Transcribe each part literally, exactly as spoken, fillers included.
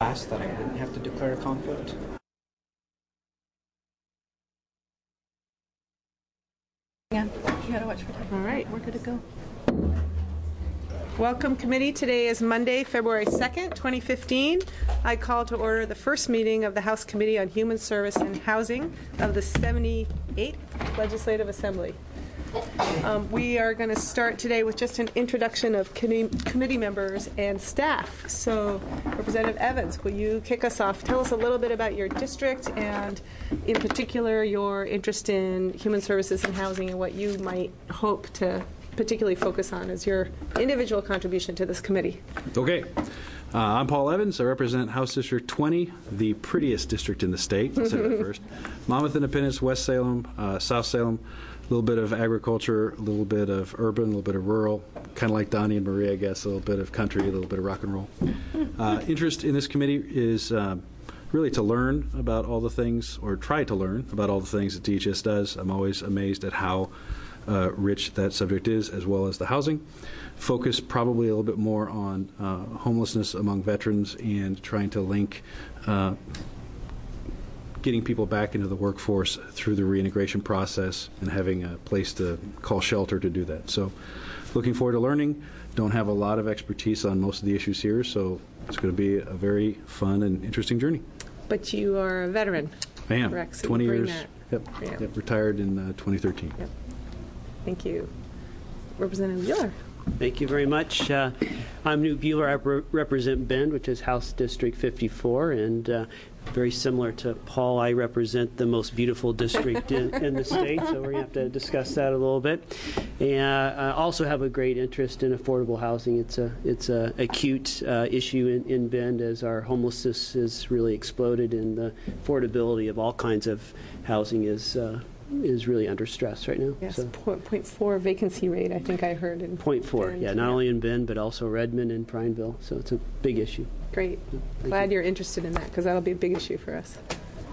Last that I wouldn't have to declare a conflict. Yeah, you gotta watch for time. All right, we're good to go. Welcome, committee. Today is Monday, February second, twenty fifteen. I call to order the first meeting of the House Committee on Human Service and Housing of the seventy-eighth Legislative Assembly. Um, we are going to start today with just an introduction of committee, committee members and staff. So, Representative Evans, will you kick us off? Tell us a little bit about your district and, in particular, your interest in human services and housing and what you might hope to particularly focus on as your individual contribution to this committee. Okay. Uh, I'm Paul Evans. I represent House District twenty, the prettiest district in the state. I'll say that first. Monmouth Independence, West Salem, uh, South Salem. A little bit of agriculture, a little bit of urban, a little bit of rural, kind of like Donnie and Marie, I guess, a little bit of country, a little bit of rock and roll. Uh, interest in this committee is uh, really to learn about all the things, or try to learn about all the things that D H S does. I'm always amazed at how uh, rich that subject is, as well as the housing. Focus probably a little bit more on uh, homelessness among veterans and trying to link uh, getting people back into the workforce through the reintegration process and having a place to call shelter to do that. So looking forward to learning. Don't have a lot of expertise on most of the issues here, so it's going to be a very fun and interesting journey. But you are a veteran. I am. Correct. So twenty years. That. Yep. Yeah. Yep. Retired in uh, twenty thirteen. Yep. Thank you. Representative Bueller. Thank you very much. Uh, I'm Newt Bueller. I re- represent Bend, which is House District fifty-four, and uh, very similar to Paul, I represent the most beautiful district in, in the state, so we're going to have to discuss that a little bit. And uh, I also have a great interest in affordable housing. It's a it's a acute uh, issue in, in Bend as our homelessness has really exploded, and the affordability of all kinds of housing is uh, is really under stress right now. Yes, so. point, point four vacancy rate, I think I heard. In point four, Bend. yeah, not only in Bend, but also Redmond and Prineville, so it's a big issue. Great. Thank Glad you. you're interested in that, because that'll be a big issue for us.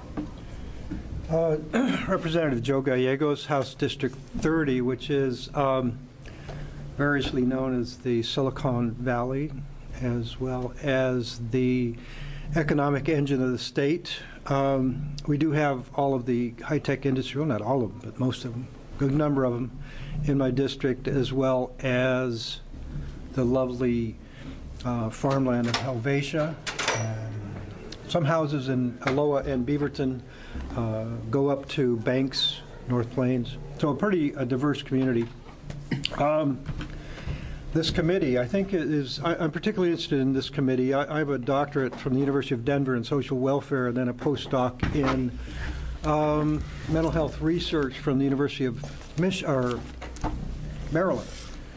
Uh, Representative Joe Gallegos, House District thirty, which is um, variously known as the Silicon Valley, as well as the economic engine of the state. Um, we do have all of the high-tech industry, well, not all of them, but most of them, a good number of them in my district, as well as the lovely uh, farmland of Helvetia. And some houses in Aloha and Beaverton uh, go up to Banks, North Plains. So a pretty a diverse community. Um, This committee, I think, is, I, I'm particularly interested in this committee. I, I have a doctorate from the University of Denver in social welfare and then a postdoc in um, mental health research from the University of Mich- or Maryland.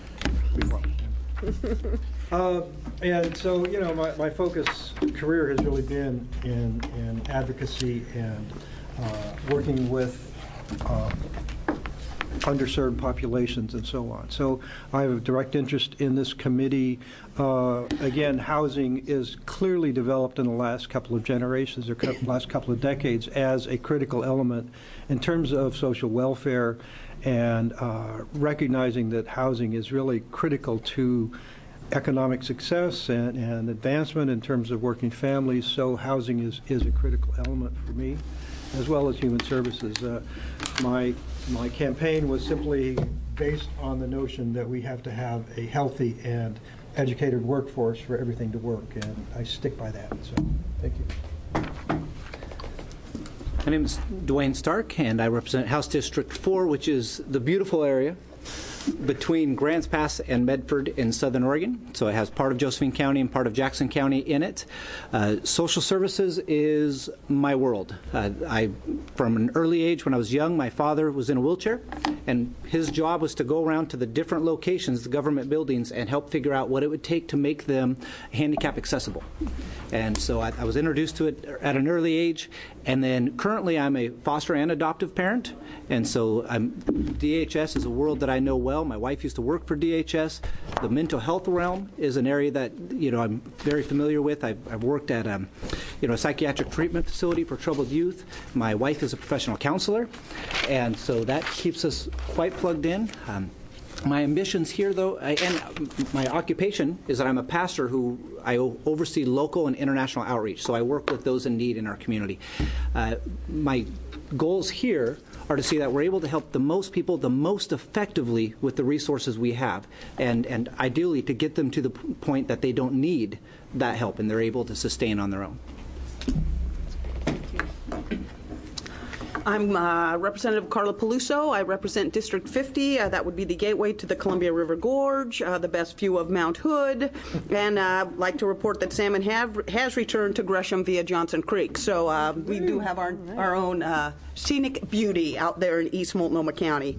uh, and so, you know, my, my focus career has really been in, in advocacy and uh, working with uh, underserved populations and so on. So I have a direct interest in this committee. Uh, again, housing is clearly developed in the last couple of generations or co- last couple of decades as a critical element in terms of social welfare, and uh, recognizing that housing is really critical to economic success and, and advancement in terms of working families. So housing is, is a critical element for me, as well as human services. Uh, my my campaign was simply based on the notion that we have to have a healthy and educated workforce for everything to work, and I stick by that. So, thank you. My name is Dwayne Stark, and I represent House District four, which is the beautiful area between Grants Pass and Medford in southern Oregon. So it has part of Josephine County and part of Jackson County in it. Uh, social services is my world. Uh, I, from an early age, when I was young, my father was in a wheelchair, and his job was to go around to the different locations, the government buildings, and help figure out what it would take to make them handicap accessible. And so I, I was introduced to it at an early age, and then currently I'm a foster and adoptive parent, and so I'm, D H S is a world that I know well. My wife used to work for D H S. The mental health realm is an area that, you know, I'm very familiar with. I've, I've worked at um, you know, a psychiatric treatment facility for troubled youth. My wife is a professional counselor, and so that keeps us quite plugged in. Um, My ambitions here, though, I, and my occupation is that I'm a pastor who I o- oversee local and international outreach. So I work with those in need in our community. Uh, my goals here are to see that we're able to help the most people the most effectively with the resources we have, and, and ideally to get them to the p- point that they don't need that help and they're able to sustain on their own. I'm uh, Representative Carla Peluso. I represent District fifty. Uh, that would be the gateway to the Columbia River Gorge, uh, the best view of Mount Hood, and uh, I'd like to report that salmon have, has returned to Gresham via Johnson Creek. So uh, we do have our, our own uh, scenic beauty out there in East Multnomah County.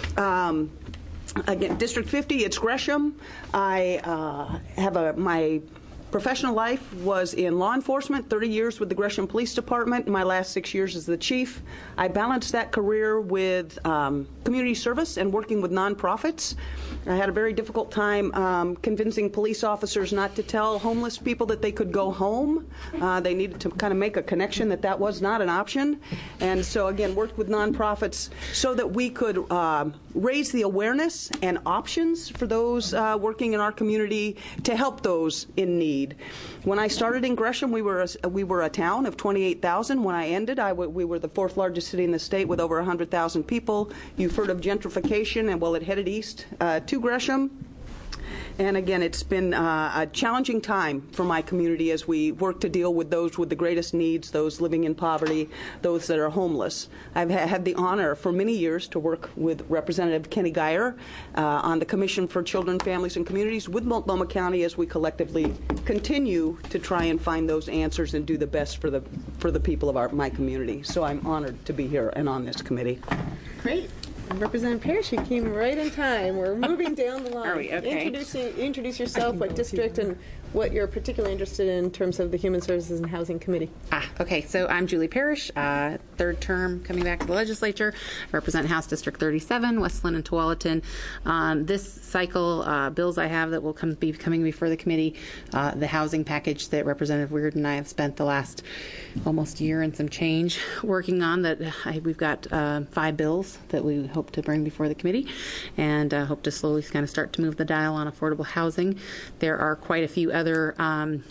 Um, again, District fifty, it's Gresham. I uh, have a my professional life was in law enforcement, thirty years with the Gresham Police Department, my last six years as the chief. I balanced that career with um, community service and working with nonprofits. I had a very difficult time um, convincing police officers not to tell homeless people that they could go home. Uh, they needed to kind of make a connection that that was not an option. And so, again, worked with nonprofits so that we could uh, raise the awareness and options for those uh, working in our community to help those in need. When I started in Gresham, we were a, we were a town of twenty-eight thousand. When I ended, I w- we were the fourth largest city in the state with over one hundred thousand people. You've heard of gentrification, and well, it headed east uh, to Gresham. And again, it's been uh, a challenging time for my community as we work to deal with those with the greatest needs, those living in poverty, those that are homeless. I've ha- had the honor for many years to work with Representative Kenny Geyer uh, on the Commission for Children, Families, and Communities with Multnomah County as we collectively continue to try and find those answers and do the best for the for the people of our, my community. So I'm honored to be here and on this committee. Great. Representative Parrish, you came right in time. We're moving down the line. Are we? Okay. Introducing, introduce yourself, what district, and what you're particularly interested in in terms of the Human Services and Housing Committee. Ah, okay. So I'm Julie Parrish, uh, third term coming back to the legislature. I represent House District thirty-seven, Westland and Tualatin. Um, this cycle, uh, bills I have that will come be coming before the committee, uh, the housing package that Representative Weird and I have spent the last almost year and some change working on. That I, we've got uh, five bills that we hope to bring before the committee, and uh, hope to slowly kind of start to move the dial on affordable housing. There are quite a few other um,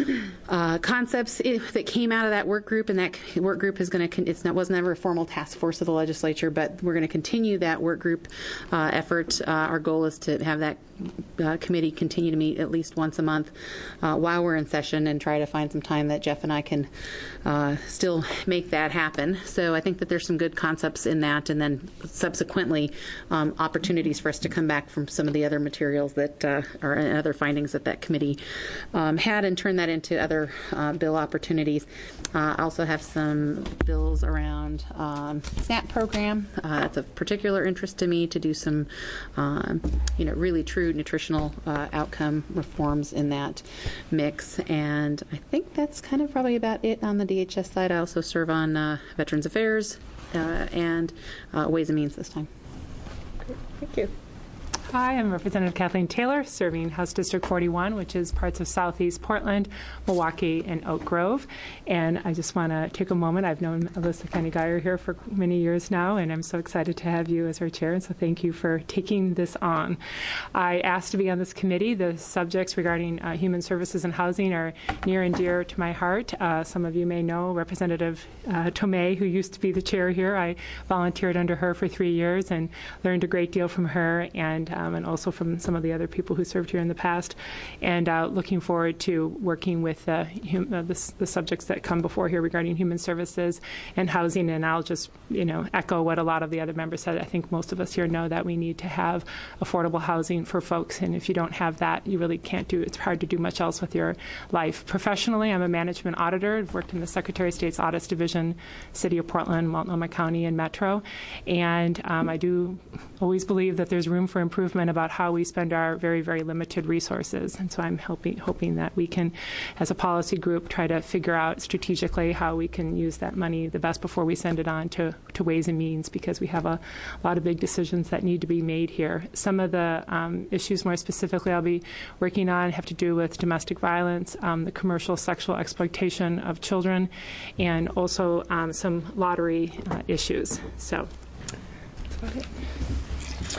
uh, concepts that came out of that work group, and that work group is going to. It's not was never a formal task force of the legislature, but we're going to continue that work group uh, effort. Uh, our goal is to have that uh, committee continue to meet at least once a month uh, while we're in session, and try to find some time that Jeff and I can uh, still make that happen. So I think that there's some good concepts in that, and then subsequently um, opportunities for us to come back from some of the other materials that uh, are and other findings that that committee um, had, and turn that into other uh, bill opportunities. Uh, I also have some bills around um, SNAP program. Uh, that's of particular interest to me, to do some, um, you know, really true nutritional uh, outcome reforms in that mix. And I think that's kind of probably about it on the D H S side. I also serve on uh, Veterans Affairs uh, and uh, Ways and Means this time. Great. Thank you. Hi, I'm Representative Kathleen Taylor, serving House District forty-one, which is parts of Southeast Portland, Milwaukee, and Oak Grove. And I just want to take a moment. I've known Alyssa Kenny Geyer here for many years now, and I'm so excited to have you as our chair, and so thank you for taking this on. I asked to be on this committee. The subjects regarding uh, human services and housing are near and dear to my heart. Uh, some of you may know Representative uh, Tomei, who used to be the chair here. I volunteered under her for three years and learned a great deal from her, and um, and also from some of the other people who served here in the past, and uh, looking forward to working with uh, hum, uh, the, the subjects that come before here regarding human services and housing. And I'll just, you know, echo what a lot of the other members said. I think most of us here know that we need to have affordable housing for folks, and if you don't have that, you really can't do, it's hard to do much else with your life. Professionally, I'm a management auditor. I've worked in the Secretary of State's Audits Division, City of Portland, Multnomah County, and Metro, and um, I do always believe that there's room for improvement about how we spend our very, very limited resources. And so I'm hoping, hoping that we can, as a policy group, try to figure out strategically how we can use that money the best before we send it on to, to Ways and Means, because we have a lot of big decisions that need to be made here. Some of the um, issues more specifically I'll be working on have to do with domestic violence, um, the commercial sexual exploitation of children, and also um, some lottery uh, issues. So that's about it.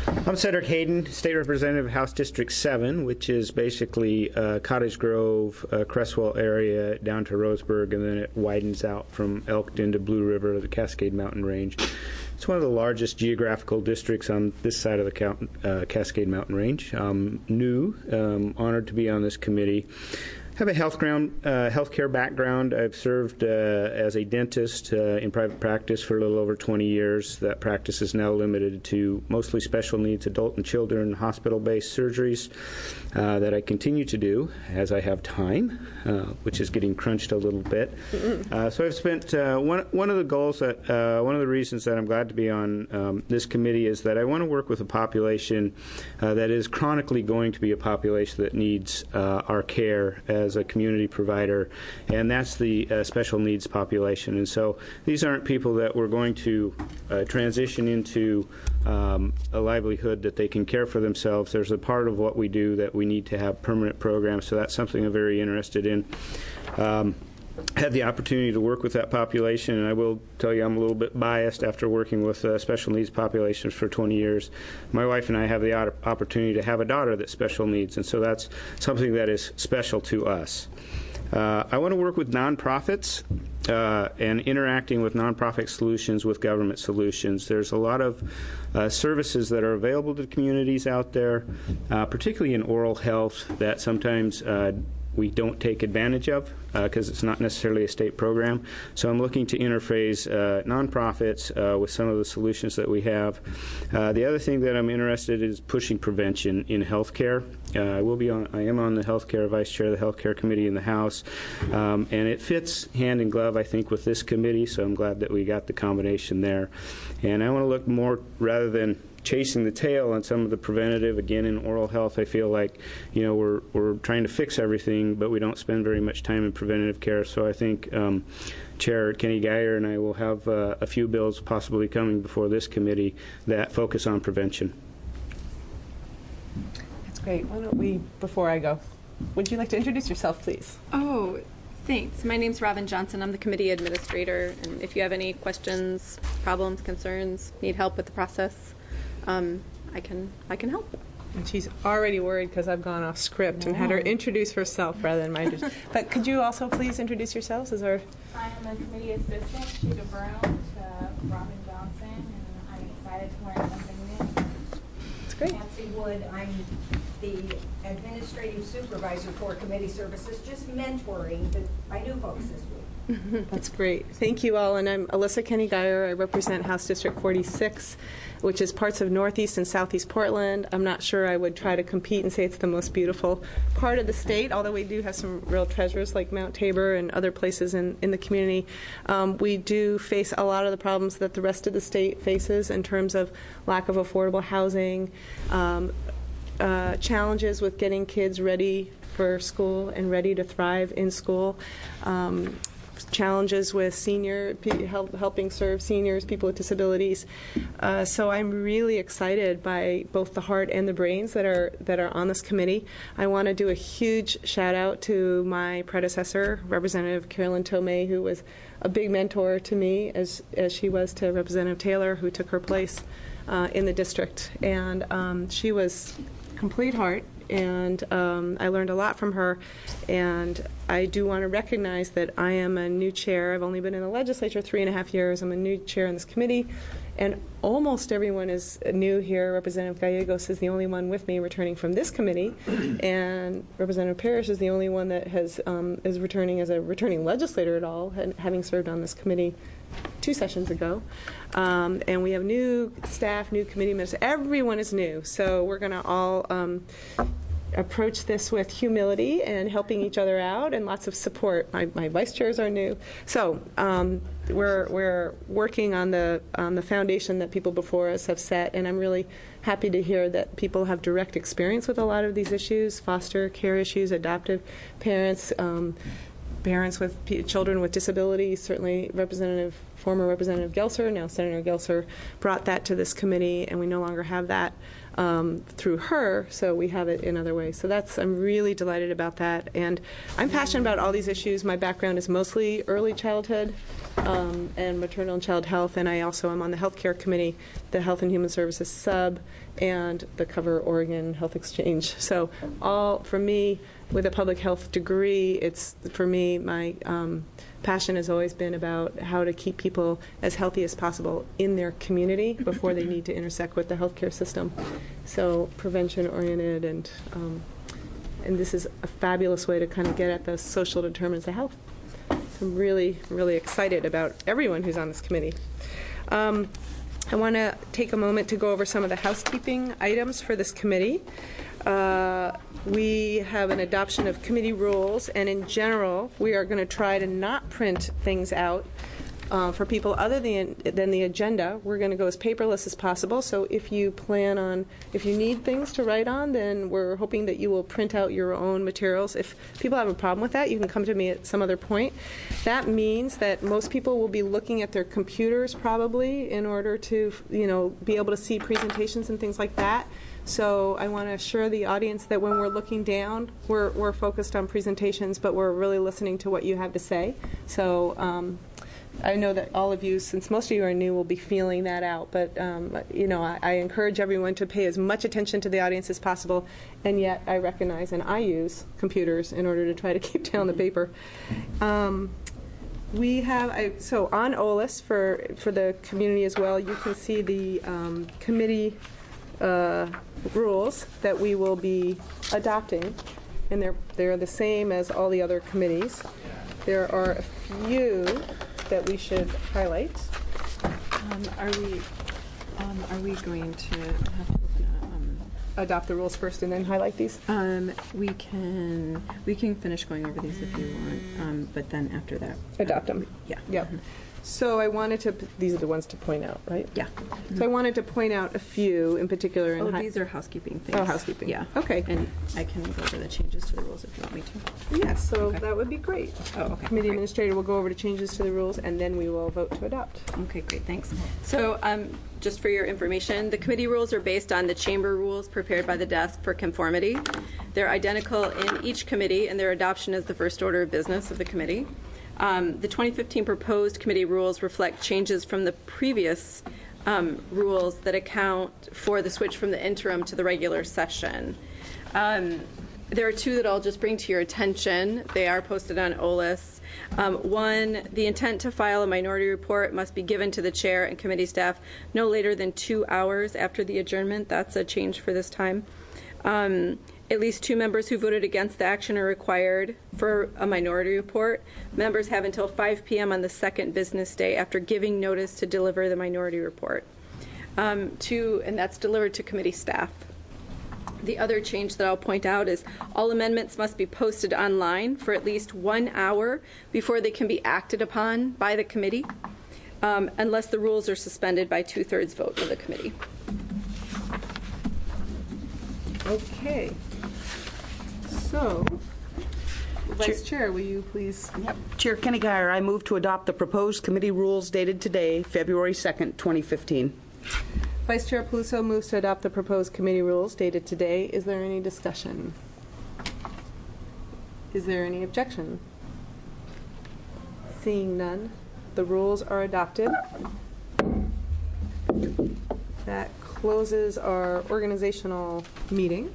I'm Cedric Hayden, State Representative, House District seven, which is basically uh, Cottage Grove, uh, Cresswell area down to Roseburg, and then it widens out from Elkton to Blue River to the Cascade Mountain Range. It's one of the largest geographical districts on this side of the Count, uh, Cascade Mountain Range. I'm new, um, honored to be on this committee. I have a health ground, uh, healthcare background. I've served uh, as a dentist uh, in private practice for a little over twenty years. That practice is now limited to mostly special needs adult and children hospital-based surgeries uh, that I continue to do as I have time, uh, which is getting crunched a little bit. Uh, so I've spent uh, one one of the goals that uh, one of the reasons that I'm glad to be on um, this committee is that I want to work with a population uh, that is chronically going to be a population that needs uh, our care as a community provider, and that's the uh, special needs population. And so these aren't people that we're going to uh, transition into um, a livelihood that they can care for themselves. There's a part of what we do that we need to have permanent programs, so that's something I'm very interested in. Um, had the opportunity to work with that population, and I will tell you I'm a little bit biased after working with uh, special needs populations for twenty years. My wife and I have the opportunity to have a daughter that's special needs, and so that's something that is special to us. Uh, I want to work with nonprofits uh, and interacting with nonprofit solutions with government solutions. There's a lot of uh, services that are available to communities out there, uh, particularly in oral health, that sometimes uh, we don't take advantage of because uh, it's not necessarily a state program. So I'm looking to interface uh, nonprofits uh, with some of the solutions that we have. Uh, the other thing that I'm interested in is pushing prevention in healthcare. Uh, I will be on. I am on the healthcare vice chair of the healthcare committee in the House, um, and it fits hand in glove, I think, with this committee. So I'm glad that we got the combination there. And I want to look more rather than chasing the tail on some of the preventative. Again, in oral health, I feel like, you know, we're we're trying to fix everything, but we don't spend very much time in preventative care. So I think um, Chair Kenny Geyer and I will have uh, a few bills possibly coming before this committee that focus on prevention. That's great. Why don't we, before I go, would you like to introduce yourself, please? Oh, thanks. My name's Robin Johnson. I'm the committee administrator, and if you have any questions, problems, concerns, need help with the process, Um, I can I can help. And she's already worried because I've gone off script no. and had her introduce herself rather than mine. But could you also please introduce yourselves as our... I am a committee assistant, Sheeta Brown, to Robin Johnson, and I'm excited to learn something new. That's great. Nancy Wood, I'm the administrative supervisor for committee services, just mentoring the, my new folks this week. That's great. Thank you all. And I'm Alyssa Kenny Geyer. I represent House District forty-six, which is parts of Northeast and Southeast Portland. I'm not sure I would try to compete and say it's the most beautiful part of the state, although we do have some real treasures like Mount Tabor and other places in, in the community. Um, we do face a lot of the problems that the rest of the state faces in terms of lack of affordable housing, um, uh, challenges with getting kids ready for school and ready to thrive in school. Um, challenges with senior help, helping serve seniors, people with disabilities. Uh, so I'm really excited by both the heart and the brains that are that are on this committee. I want to do a huge shout out to my predecessor, Representative Carolyn Tomei, who was a big mentor to me as as she was to Representative Taylor, who took her place uh, in the district. And um, she was complete heart. And um, I learned a lot from her, and I do want to recognize that I am a new chair. I've only been in the legislature three and a half years. I'm a new chair in this committee, and almost everyone is new here. Representative Gallegos is the only one with me returning from this committee, and Representative Parrish is the only one that has um, is returning as a returning legislator at all, and having served on this committee two sessions ago. Um, and we have new staff, new committee members. Everyone is new, so we're going to all um, approach this with humility and helping each other out and lots of support. My, my vice chairs are new. So um, we're we're working on the on the foundation that people before us have set, and I'm really happy to hear that people have direct experience with a lot of these issues, foster care issues, adoptive parents, um, parents with p- children with disabilities. Certainly Representative, former Representative Gelser, now Senator Gelser, brought that to this committee, and we no longer have that. um, through her, so we have it in other ways. So that's, I'm really delighted about that. And I'm passionate about all these issues. My background is mostly early childhood um, and maternal and child health, and I also am on the Healthcare Committee, the Health and Human Services Sub, and the Cover Oregon Health Exchange. So all, for me, with a public health degree, it's, for me, my um, passion has always been about how to keep people as healthy as possible in their community before they need to intersect with the healthcare system. So prevention-oriented, and um, and this is a fabulous way to kind of get at the social determinants of health. So I'm really, really excited about everyone who's on this committee. Um, I want to take a moment to go over some of the housekeeping items for this committee. Uh, we have an adoption of committee rules, and in general, we are going to try to not print things out uh, for people other than, than the agenda. We're going to go as paperless as possible, so if you plan on, if you need things to write on, then we're hoping that you will print out your own materials. If people have a problem with that, you can come to me at some other point. That means that most people will be looking at their computers probably in order to, you know, be able to see presentations and things like that. So I want to assure the audience that when we're looking down, we're, we're focused on presentations, but we're really listening to what you have to say. So um, I know that all of you, since most of you are new, will be feeling that out. But, um, you know, I, I encourage everyone to pay as much attention to the audience as possible. And yet I recognize and I use computers in order to try to keep down the paper. Um, we have, I, so on O L A S for, for the community as well, you can see the um, committee Uh, rules that we will be adopting, and they're they're the same as all the other committees. There are a few that we should highlight. Um, are we um, are we going to have to open a, um, adopt the rules first and then highlight these? Um, we can we can finish going over these if you want, um, but then after that, adopt them. Yeah. Yeah. Mm-hmm. So I wanted to, these are the ones to point out, right? Yeah. So I wanted to point out a few in particular. Oh, hi- these are housekeeping things. Oh, housekeeping. Yeah. Okay. And I can go over the changes to the rules if you want me to. Yes, so Okay. that would be great. Oh, okay. Committee Great. administrator will go over to changes to the rules, and then we will vote to adopt. Okay, great, thanks. So um, just for your information, the committee rules are based on the chamber rules prepared by the desk for conformity. They're identical in each committee, and their adoption is the first order of business of the committee. Um, the twenty fifteen proposed committee rules reflect changes from the previous um, rules that account for the switch from the interim to the regular session. Um, there are two that I'll just bring to your attention. They are posted on O L A S. Um, one, the intent to file a minority report must be given to the chair and committee staff no later than two hours after the adjournment. That's a change for this time. Um, At least two members who voted against the action are required for a minority report. Members have until five p m on the second business day after giving notice to deliver the minority report. Um, to, and that's delivered to committee staff. The other change that I'll point out is all amendments must be posted online for at least one hour before they can be acted upon by the committee, um, unless the rules are suspended by two-thirds vote of the committee. Okay. So, Vice Chair, will you please? Yep. Chair Kenny Guyer, I move to adopt the proposed committee rules dated today, February second, twenty fifteen. Vice Chair Peluso moves to adopt the proposed committee rules dated today. Is there any discussion? Is there any objection? Seeing none, the rules are adopted. That closes our organizational meeting.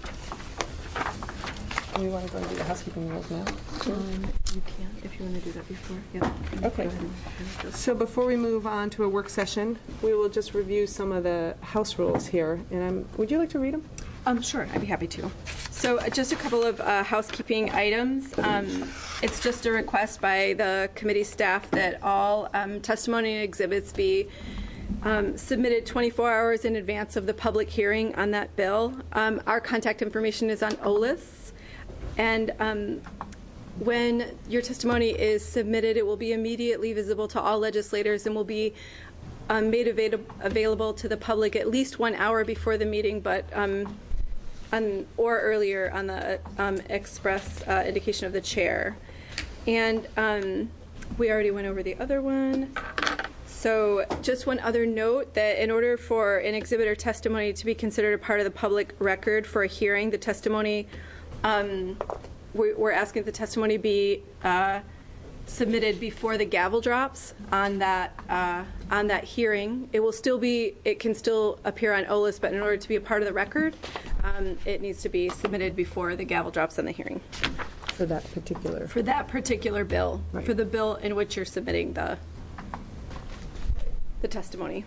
We want to go and do the housekeeping rules now. Um, you can, if you want to do that before. Yeah. Okay. So before we move on to a work session, we will just review some of the house rules here. And I'm, would you like to read them? Um, sure, I'd be happy to. So uh, just a couple of uh, housekeeping items. Um, it's just a request by the committee staff that all um, testimony and exhibits be Um, submitted twenty-four hours in advance of the public hearing on that bill. Um, our contact information is on O L A S, and um, when your testimony is submitted, it will be immediately visible to all legislators and will be um, made avail available to the public at least one hour before the meeting, but um, on, or earlier on the um, express uh, indication of the chair. And um, we already went over the other one. So just one other note, that in order for an exhibitor testimony to be considered a part of the public record for a hearing, the testimony, um, we- we're asking that the testimony be uh, submitted before the gavel drops on that uh, on that hearing. It will still be, it can still appear on O L I S, but in order to be a part of the record, um, it needs to be submitted before the gavel drops on the hearing. For that particular. For that particular bill, Right. for the bill in which you're submitting the the testimony.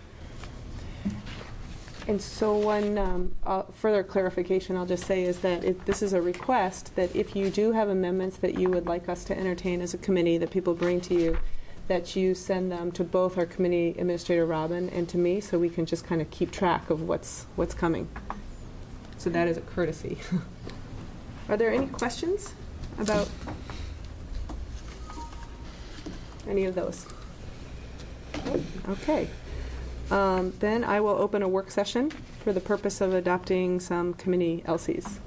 And so one um, uh, further clarification I'll just say is that it, this is a request that if you do have amendments that you would like us to entertain as a committee that people bring to you, that you send them to both our committee administrator Robin and to me, so we can just kind of keep track of what's what's coming. So that is a courtesy. Are there any questions about any of those? Okay. Um, then I will open a work session for the purpose of adopting some committee L Cs.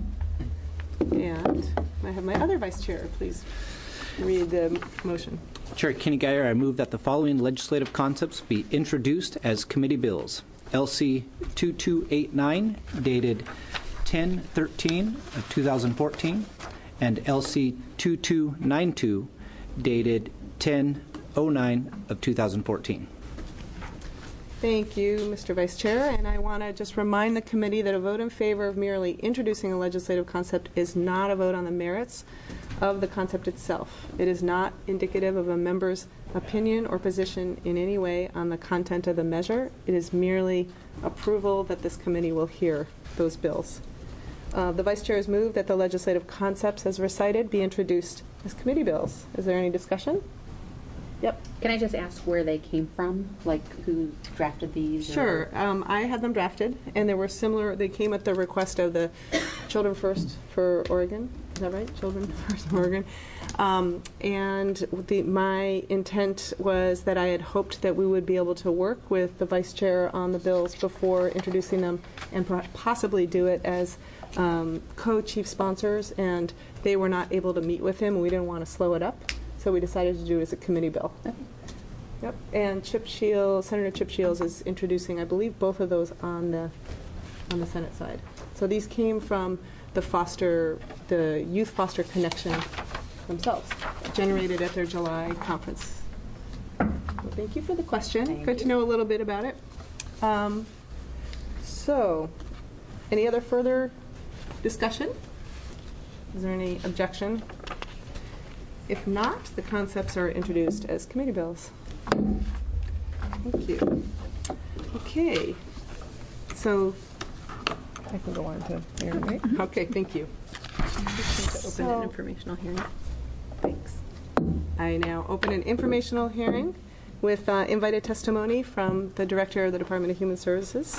And I have my other vice chair. Please read the motion. Chair Kenny Geyer, I move that the following legislative concepts be introduced as committee bills. L C two two eight nine, dated ten thirteen of two thousand fourteen, and L C two two nine two, dated ten oh nine of two thousand fourteen. Thank you, Mister Vice Chair. And I want to just remind the committee that a vote in favor of merely introducing a legislative concept is not a vote on the merits of the concept itself. It is not indicative of a member's opinion or position in any way on the content of the measure. It is merely approval that this committee will hear those bills. Uh, the Vice Chair has moved that the legislative concepts as recited be introduced as committee bills. Is there any discussion? Yep. Can I just ask where they came from? Like who drafted these? Sure. Um, I had them drafted, and they were similar. They came at the request of the Children First for Oregon. Is that right? Children First for Oregon. Um, and the, my intent was that I had hoped that we would be able to work with the Vice Chair on the bills before introducing them, and possibly do it as um, co-chief sponsors. And they were not able to meet with him, and we didn't want to slow it up. So we decided to do it as a committee bill. Yep. And Chip Shields, Senator Chip Shields is introducing, I believe, both of those on the on the Senate side. So these came from the foster, the Youth Foster Connection themselves, generated at their July conference. Well, thank you for the question. Thank Good you. to know a little bit about it. Um, so, any other further discussion? Is there any objection? If not, the concepts are introduced as committee bills. Thank you. Okay. So I can go on to Aaron, right? Okay, thank you. To open So- an informational hearing. Thanks. I now open an informational hearing with uh, invited testimony from the Director of the Department of Human Services,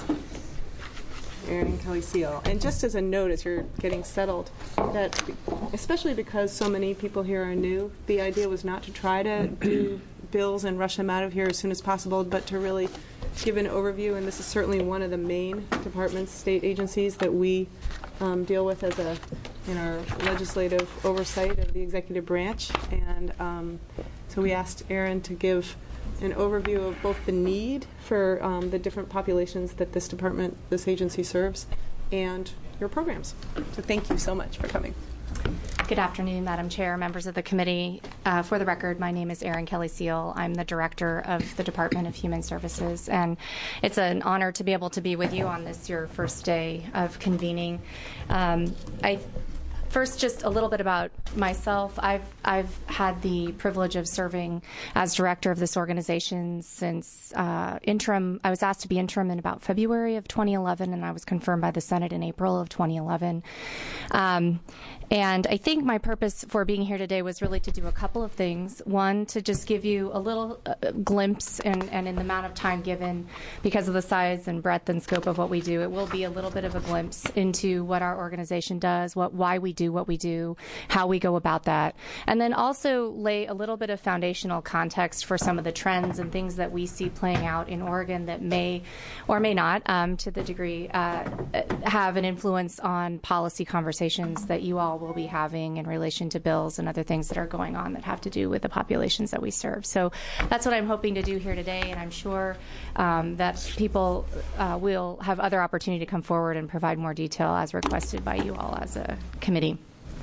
Erin Kelly Seal. And just as a note, as you're getting settled, that especially because so many people here are new, the idea was not to try to do bills and rush them out of here as soon as possible, but to really give an overview. And this is certainly one of the main departments, state agencies that we um, deal with as a in our legislative oversight of the executive branch. And um, so we asked Erin to give an overview of both the need for um, the different populations that this department, this agency serves, and your programs. So thank you so much for coming. Good afternoon, Madam Chair, members of the committee. Uh, for the record, my name is Erin Kelly Seal. I'm the Director of the Department of Human Services, and it's an honor to be able to be with you on this, your first day of convening. Um, I First, just a little bit about myself. I've I've had the privilege of serving as director of this organization since uh, interim. I was asked to be interim in about February of twenty eleven, and I was confirmed by the Senate in April of twenty eleven. Um, and I think my purpose for being here today was really to do a couple of things. One, to just give you a little uh, glimpse, and, and in the amount of time given, because of the size and breadth and scope of what we do, it will be a little bit of a glimpse into what our organization does, what why we do what we do, how we go about that, and then also lay a little bit of foundational context for some of the trends and things that we see playing out in Oregon that may or may not, um, to the degree, uh, have an influence on policy conversations that you all will be having in relation to bills and other things that are going on that have to do with the populations that we serve. So that's what I'm hoping to do here today, and I'm sure um, that people uh, will have other opportunity to come forward and provide more detail as requested by you all as a committee.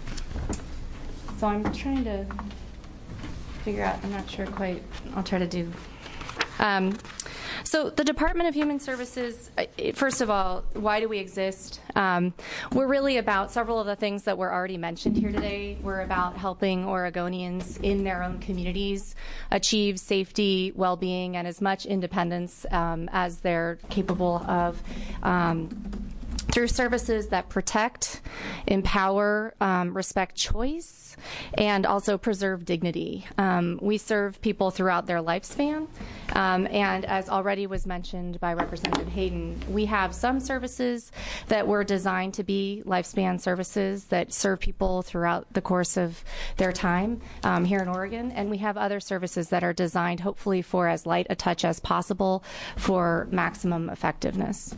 So I'm trying to figure out, I'm not sure quite, I'll try to do. Um, so the Department of Human Services, first of all, why do we exist? Um, we're really about several of the things that were already mentioned here today. We're about helping Oregonians in their own communities achieve safety, well-being, and as much independence um, as they're capable of. Um, through services that protect, empower, um, respect choice, and also preserve dignity. Um, we serve people throughout their lifespan, um, and as already was mentioned by Representative Hayden, we have some services that were designed to be lifespan services that serve people throughout the course of their time um, here in Oregon, and we have other services that are designed hopefully for as light a touch as possible for maximum effectiveness.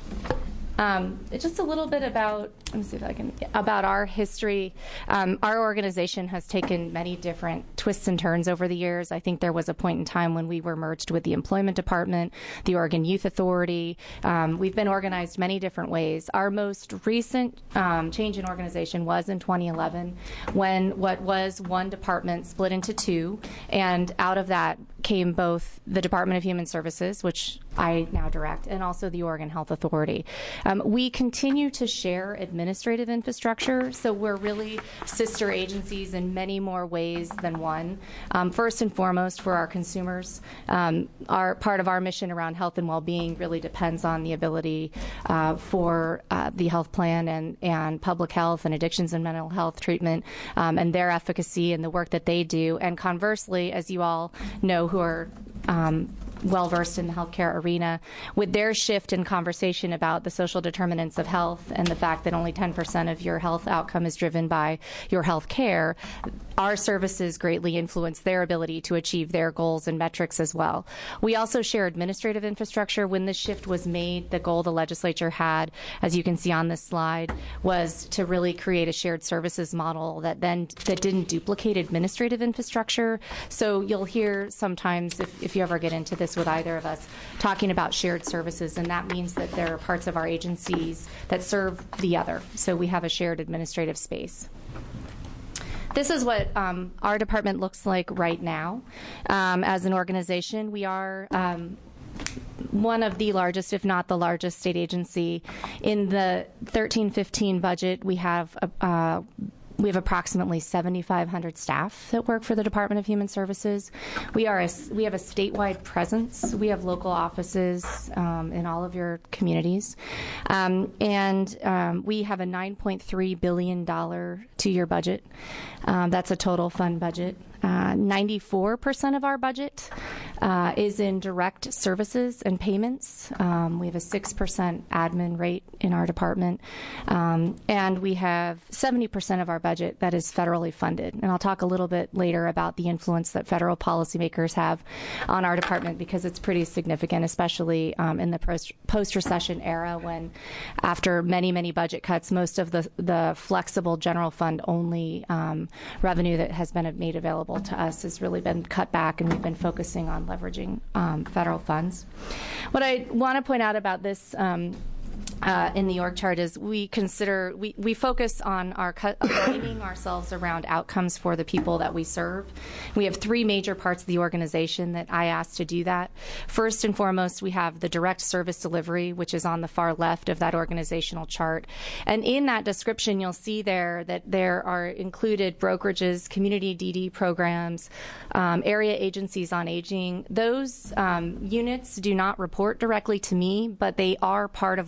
Um, just a little bit about, let me see if I can, about our history. Um, our organization has taken many different twists and turns over the years. I think there was a point in time when we were merged with the Employment Department, the Oregon Youth Authority. Um, we've been organized many different ways. Our most recent um, change in organization was in twenty eleven, when what was one department split into two, and out of that came both the Department of Human Services, which I now direct, and also the Oregon Health Authority. Um, we continue to share administrative infrastructure, so we're really sister agencies in many more ways than one. Um, first and foremost, for our consumers, um, our part of our mission around health and well-being really depends on the ability uh, for uh, the health plan and, and public health and addictions and mental health treatment um, and their efficacy and the work that they do. And conversely, as you all know who are um, well-versed in the healthcare arena, with their shift in conversation about the social determinants of health and the fact that only ten percent of your health outcome is driven by your health care, our services greatly influence their ability to achieve their goals and metrics as well. We also share administrative infrastructure. When this shift was made, the goal the legislature had, as you can see on this slide, was to really create a shared services model that then that didn't duplicate administrative infrastructure. So you'll hear sometimes, if, if you ever get into this with either of us, talking about shared services, and that means that there are parts of our agencies that serve the other. So we have a shared administrative space. This is what um, our department looks like right now. Um, as an organization, we are um, one of the largest, if not the largest, state agency. In the thirteen fifteen budget, we have a, uh, we have approximately seventy-five hundred staff that work for the Department of Human Services. We are a, we have a statewide presence. We have local offices um, in all of your communities, um, and um, we have a nine point three billion dollars two-year budget. Um, that's a total fund budget. Uh, ninety-four percent of our budget uh, is in direct services and payments. Um, we have a six percent admin rate in our department, um, and we have seventy percent of our budget that is federally funded. And I'll talk a little bit later about the influence that federal policymakers have on our department, because it's pretty significant, especially um, in the post- post-recession era, when after many, many budget cuts, most of the, the flexible general fund only um, revenue that has been made available to us has really been cut back, and we've been focusing on leveraging um, federal funds. What I want to point out about this um, Uh, in the org chart is we consider, we, we focus on our cu- aligning ourselves around outcomes for the people that we serve. We have three major parts of the organization that I asked to do that. First and foremost, we have the direct service delivery, which is on the far left of that organizational chart. And in that description, you'll see there that there are included brokerages, community D D programs, um, area agencies on aging. Those um, units do not report directly to me, but they are part of our service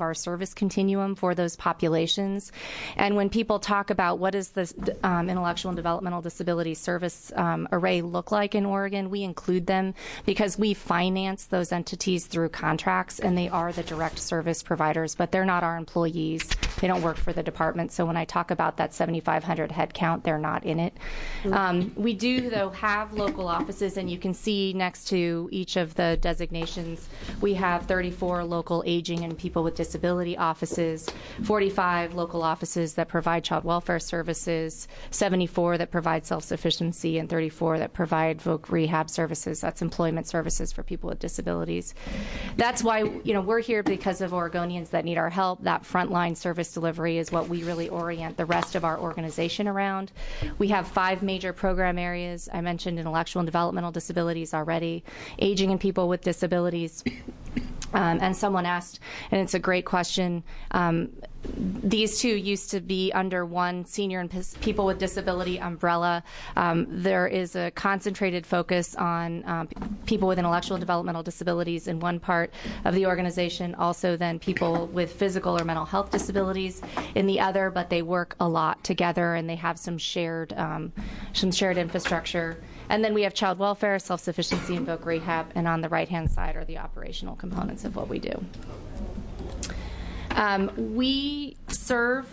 service continuum for those populations. And when people talk about what does the um, intellectual and developmental disability service um, array look like in Oregon, we include them because we finance those entities through contracts, and they are the direct service providers, but they're not our employees. They don't work for the department. So when I talk about that seventy-five hundred head count, they're not in it. Um, we do, though, have local offices, and you can see next to each of the designations, we have thirty-four local aging and people with disability offices, forty-five local offices that provide child welfare services, seventy-four that provide self-sufficiency, and thirty-four that provide voc rehab services. That's employment services for people with disabilities. That's why, you know, we're here because of Oregonians that need our help. That frontline service delivery is what we really orient the rest of our organization around. We have five major program areas. I mentioned intellectual and developmental disabilities already, aging and people with disabilities. Um, and someone asked, and it's a great question, um, these two used to be under one senior and people with disability umbrella. Um, there is a concentrated focus on um, people with intellectual and developmental disabilities in one part of the organization, also then people with physical or mental health disabilities in the other, but they work a lot together and they have some shared, um, some shared infrastructure. And then we have child welfare, self-sufficiency, and voc rehab, and on the right-hand side are the operational components of what we do. Um, we serve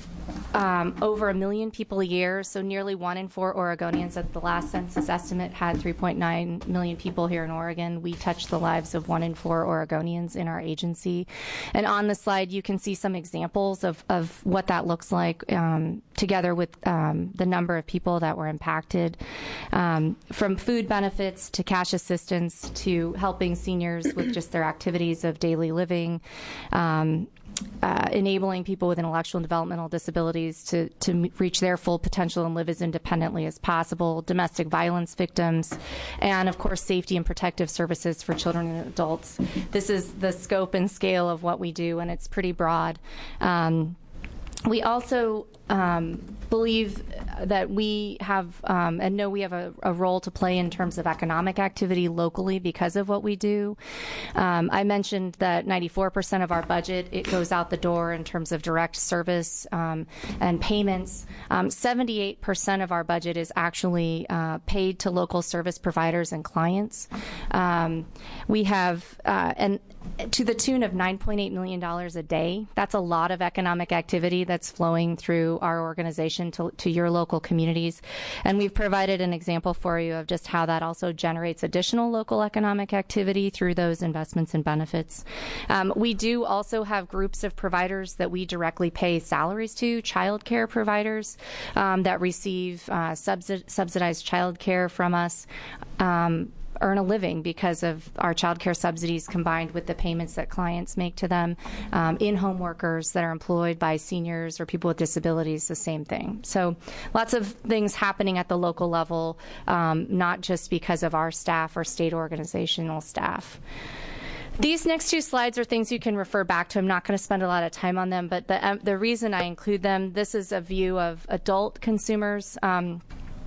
um, over a million people a year, so nearly one in four Oregonians at the last census estimate had three point nine million people here in Oregon. We touch the lives of one in four Oregonians in our agency. And on the slide, you can see some examples of, of what that looks like, um, together with um, the number of people that were impacted, um, from food benefits to cash assistance to helping seniors with just their activities of daily living, um, Uh, enabling people with intellectual and developmental disabilities to, to reach their full potential and live as independently as possible, domestic violence victims, and, of course, safety and protective services for children and adults. This is the scope and scale of what we do, and it's pretty broad. Um, we also um, believe that we have um, and know we have a, a role to play in terms of economic activity locally because of what we do. Um, I mentioned that ninety-four percent of our budget, it goes out the door in terms of direct service um, and payments. Um, seventy-eight percent of our budget is actually uh, paid to local service providers and clients. Um, we have, uh, and to the tune of nine point eight million dollars a day. That's a lot of economic activity that's flowing through our organization to, to your local communities. And we've provided an example for you of just how that also generates additional local economic activity through those investments and benefits. Um, we do also have groups of providers that we directly pay salaries to, child care providers um, that receive uh, subsid- subsidized child care from us. Um, earn a living because of our child care subsidies combined with the payments that clients make to them. Um, in-home workers that are employed by seniors or people with disabilities, the same thing. So lots of things happening at the local level, um, not just because of our staff or state organizational staff. These next two slides are things you can refer back to. I'm not going to spend a lot of time on them, but the, um, the reason I include them, this is a view of adult consumers. Um,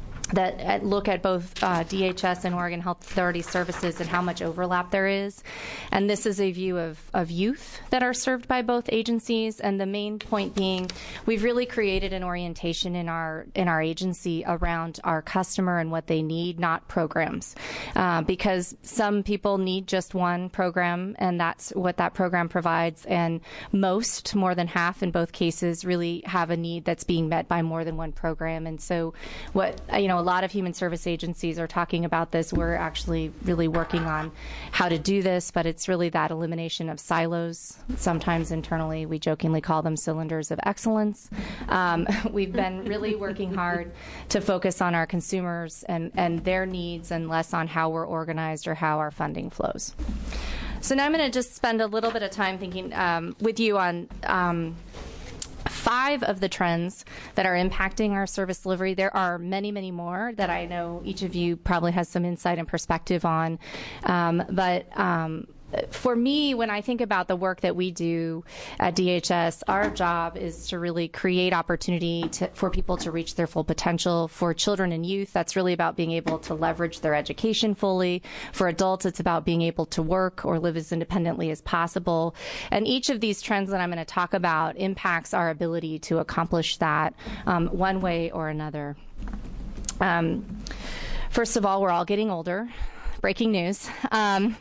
that look at both uh, D H S and Oregon Health Authority services and how much overlap there is. And this is a view of, of youth that are served by both agencies. And the main point being, we've really created an orientation in our in our agency around our customer and what they need, not programs. Uh, because some people need just one program, and that's what that program provides. And most, more than half in both cases, really have a need that's being met by more than one program. And so what, you know, a lot of human service agencies are talking about this. We're actually really working on how to do this, but it's really that elimination of silos. Sometimes internally we jokingly call them cylinders of excellence. Um, we've been really working hard to focus on our consumers and, and their needs and less on how we're organized or how our funding flows. So now I'm going to just spend a little bit of time thinking um, with you on um, five of the trends that are impacting our service delivery. There are many, many more that I know each of you probably has some insight and perspective on. Um, but um, for me, when I think about the work that we do at D H S, our job is to really create opportunity to, for people to reach their full potential. For children and youth, that's really about being able to leverage their education fully. For adults, it's about being able to work or live as independently as possible. And each of these trends that I'm going to talk about impacts our ability to accomplish that um, one way or another. Um, first of all, we're all getting older. Breaking news. Um,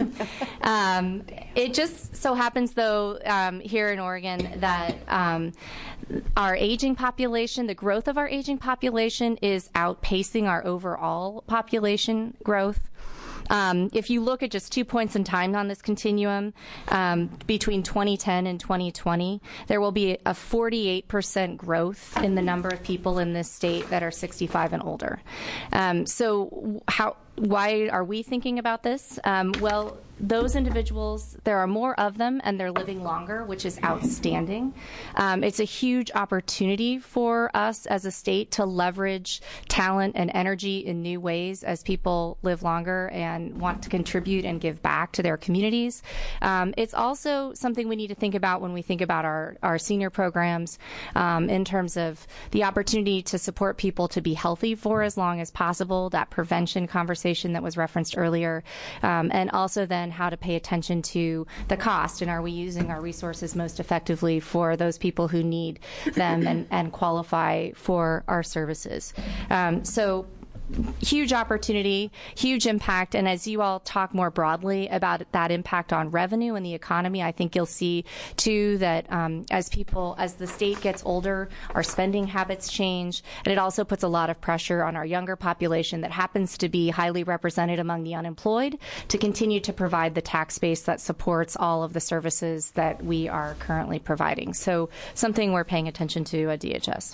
um, it just so happens, though, um, here in Oregon that um, our aging population, the growth of our aging population is outpacing our overall population growth. Um, if you look at just two points in time on this continuum, um, between twenty ten and twenty twenty, there will be a forty-eight percent growth in the number of people in this state that are sixty-five and older. Um, so how... Why are we thinking about this? Um, well, those individuals, there are more of them, and they're living longer, which is outstanding. Um, it's a huge opportunity for us as a state to leverage talent and energy in new ways as people live longer and want to contribute and give back to their communities. Um, it's also something we need to think about when we think about our, our senior programs um, in terms of the opportunity to support people to be healthy for as long as possible, that prevention conversation that was referenced earlier, um, and also then how to pay attention to the cost and are we using our resources most effectively for those people who need them and, and qualify for our services. Um, so huge opportunity, huge impact, and as you all talk more broadly about that impact on revenue and the economy, I think you'll see, too, that um, as people, as the state gets older, our spending habits change, and it also puts a lot of pressure on our younger population that happens to be highly represented among the unemployed to continue to provide the tax base that supports all of the services that we are currently providing. So something we're paying attention to at D H S.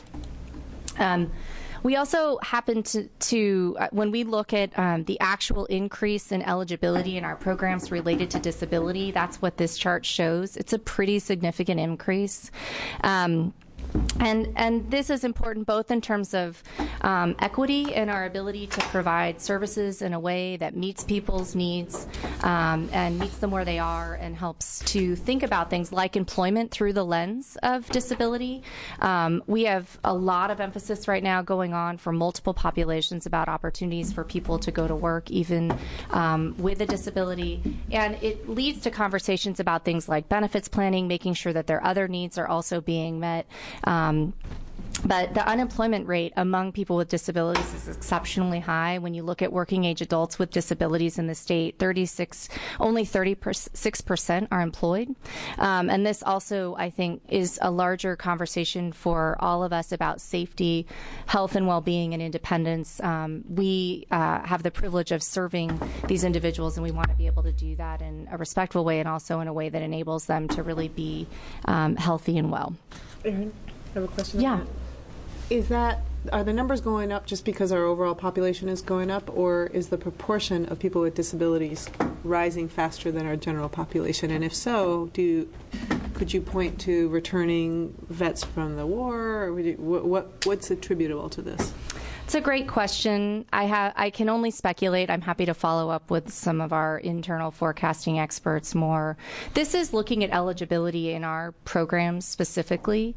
Um, We also happen to, to uh, when we look at um, the actual increase in eligibility in our programs related to disability, that's what this chart shows. It's a pretty significant increase. Um, And, and this is important both in terms of um, equity and our ability to provide services in a way that meets people's needs um, and meets them where they are and helps to think about things like employment through the lens of disability. Um, we have a lot of emphasis right now going on for multiple populations about opportunities for people to go to work even um, with a disability. And it leads to conversations about things like benefits planning, making sure that their other needs are also being met. Um, but the unemployment rate among people with disabilities is exceptionally high. When you look at working age adults with disabilities in the state, thirty-six, only thirty-six percent are employed. Um, and this also, I think, is a larger conversation for all of us about safety, health and well-being, and independence. Um, we uh, have the privilege of serving these individuals, and we want to be able to do that in a respectful way and also in a way that enables them to really be um, healthy and well. Erin, I have a question. Yeah. On that. Is that, are the numbers going up just because our overall population is going up, or is the proportion of people with disabilities rising faster than our general population? And if so, do you, could you point to returning vets from the war, or would you, what, what what's attributable to this? It's a great question. I have. I can only speculate. I'm happy to follow up with some of our internal forecasting experts more. This is looking at eligibility in our programs specifically.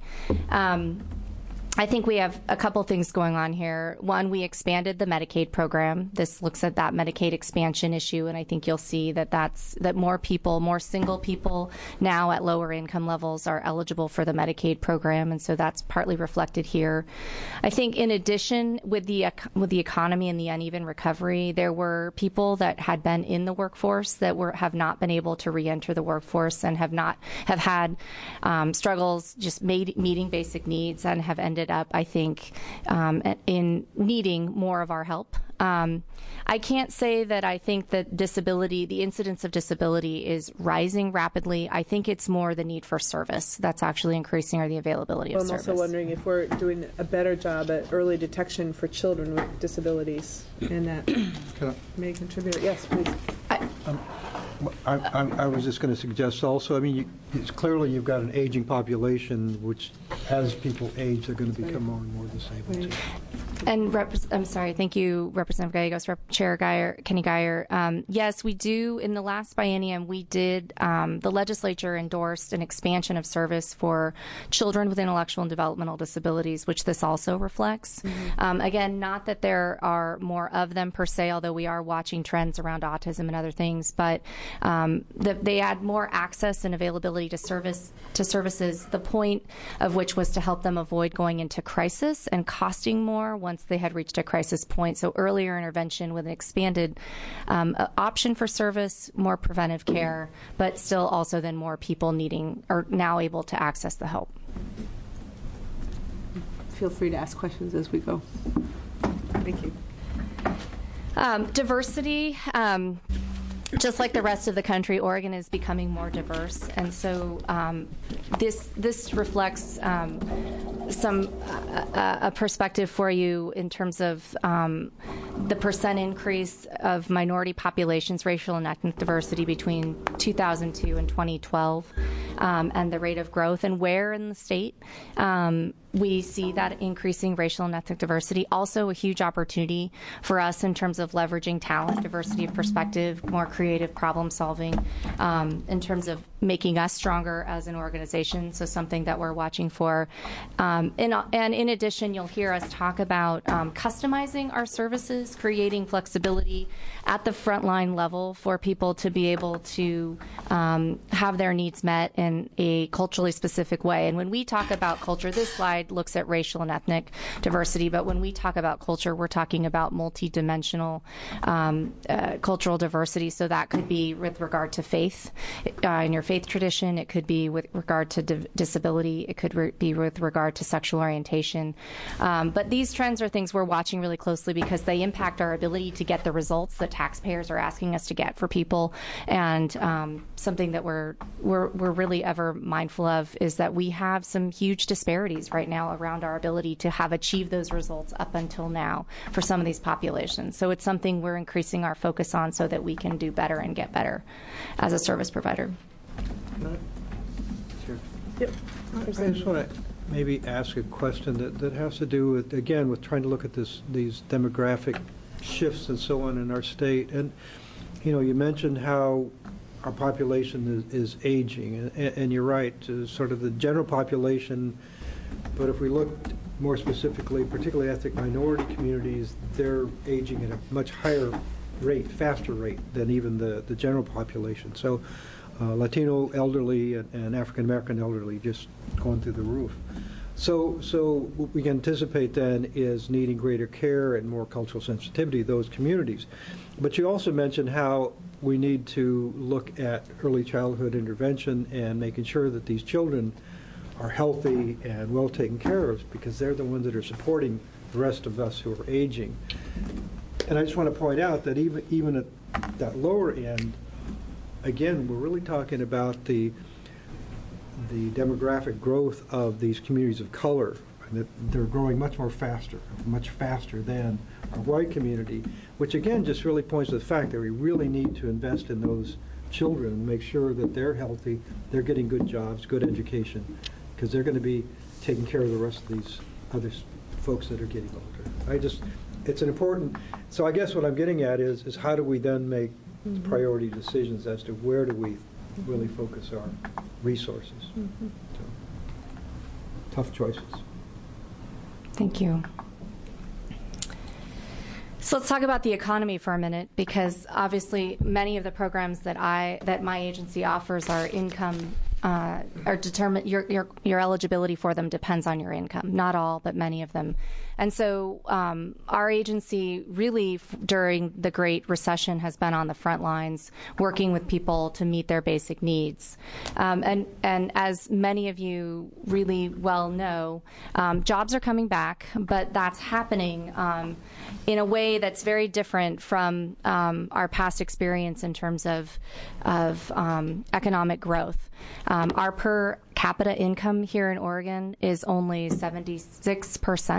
Um, I think we have a couple things going on here. One, we expanded the Medicaid program. This looks at that Medicaid expansion issue, and I think you'll see that that's that more people, more single people now at lower income levels are eligible for the Medicaid program, and so that's partly reflected here. I think in addition, with the with the economy and the uneven recovery, there were people that had been in the workforce that were have not been able to reenter the workforce and have not have had um, struggles just made, meeting basic needs and have ended up, I think, um, in needing more of our help. Um, I can't say that I think that disability, the incidence of disability is rising rapidly. I think it's more the need for service that's actually increasing, or the availability well, of I'm service. I'm also wondering if we're doing a better job at early detection for children with disabilities, and that may contribute. Yes, please. I, um, I, I, I was just going to suggest also, I mean, you, it's clearly you've got an aging population, which as people age, they're going to become more and more disabled. Right. Too. And rep- I'm sorry, thank you, Representative Gallegos, Rep- Chair Geyer, Kenny Geyer. Um, yes, we do. In the last biennium, we did. Um, the legislature endorsed an expansion of service for children with intellectual and developmental disabilities, which this also reflects. Mm-hmm. Um, again, not that there are more of them per se, although we are watching trends around autism and other things. But um, the, they add more access and availability to service to services. The point of which was to help them avoid going into crisis and costing more once they had reached a crisis point. So earlier intervention with an expanded um, option for service, more preventive care, but still also then more people needing or now able to access the help. Feel free to ask questions as we go. Thank you. Um, diversity. Um, Just like the rest of the country, Oregon is becoming more diverse, and so um, this this reflects um, some uh, a perspective for you in terms of um, the percent increase of minority populations, racial and ethnic diversity between two thousand two and twenty twelve, um, and the rate of growth, and where in the state um, we see that increasing racial and ethnic diversity. Also a huge opportunity for us in terms of leveraging talent, diversity of perspective, more creative problem solving, um, in terms of making us stronger as an organization, so something that we're watching for. Um, and, and in addition, you'll hear us talk about um, customizing our services, creating flexibility at the frontline level for people to be able to um, have their needs met in a culturally specific way. And when we talk about culture, this slide looks at racial and ethnic diversity, but when we talk about culture, we're talking about multidimensional um, uh, cultural diversity. So that could be with regard to faith, uh, in your faith tradition. It could be with regard to di- disability. It could re- be with regard to sexual orientation. Um, but these trends are things we're watching really closely because they impact our ability to get the results that taxpayers are asking us to get for people. And um, something that we're, we're we're really ever mindful of is that we have some huge disparities right now around our ability to have achieved those results up until now for some of these populations. So it's something we're increasing our focus on so that we can do better and get better as a service provider. Sure. Yep. I just want to maybe ask a question that, that has to do with, again, with trying to look at this these demographic shifts and so on in our state. And, you know, you mentioned how our population is, is aging, and, and you're right, uh, sort of the general population, but if we look more specifically, particularly ethnic minority communities, they're aging at a much higher rate, faster rate than even the, the general population. So uh, Latino elderly and, and African American elderly just going through the roof. So, so what we can anticipate then is needing greater care and more cultural sensitivity to those communities. But you also mentioned how we need to look at early childhood intervention and making sure that these children are healthy and well taken care of, because they're the ones that are supporting the rest of us who are aging. And I just want to point out that even even at that lower end, again, we're really talking about the the demographic growth of these communities of color, and that they're growing much more faster, much faster than our white community, which again just really points to the fact that we really need to invest in those children and make sure that they're healthy, they're getting good jobs, good education, because they're going to be taking care of the rest of these other folks that are getting older. I just, it's an important, so I guess what I'm getting at is, is how do we then make mm-hmm. priority decisions as to where do we really focus our resources. Mm-hmm. So, tough choices. Thank you. So let's talk about the economy for a minute, because obviously many of the programs that I that my agency offers are income uh, are determined. Your your your eligibility for them depends on your income. Not all, but many of them. And so um, our agency really, f- during the Great Recession, has been on the front lines working with people to meet their basic needs. Um, and, and as many of you really well know, um, jobs are coming back, but that's happening um, in a way that's very different from um, our past experience in terms of, of um, economic growth. Um, our per capita income here in Oregon is only seventy-six percent of the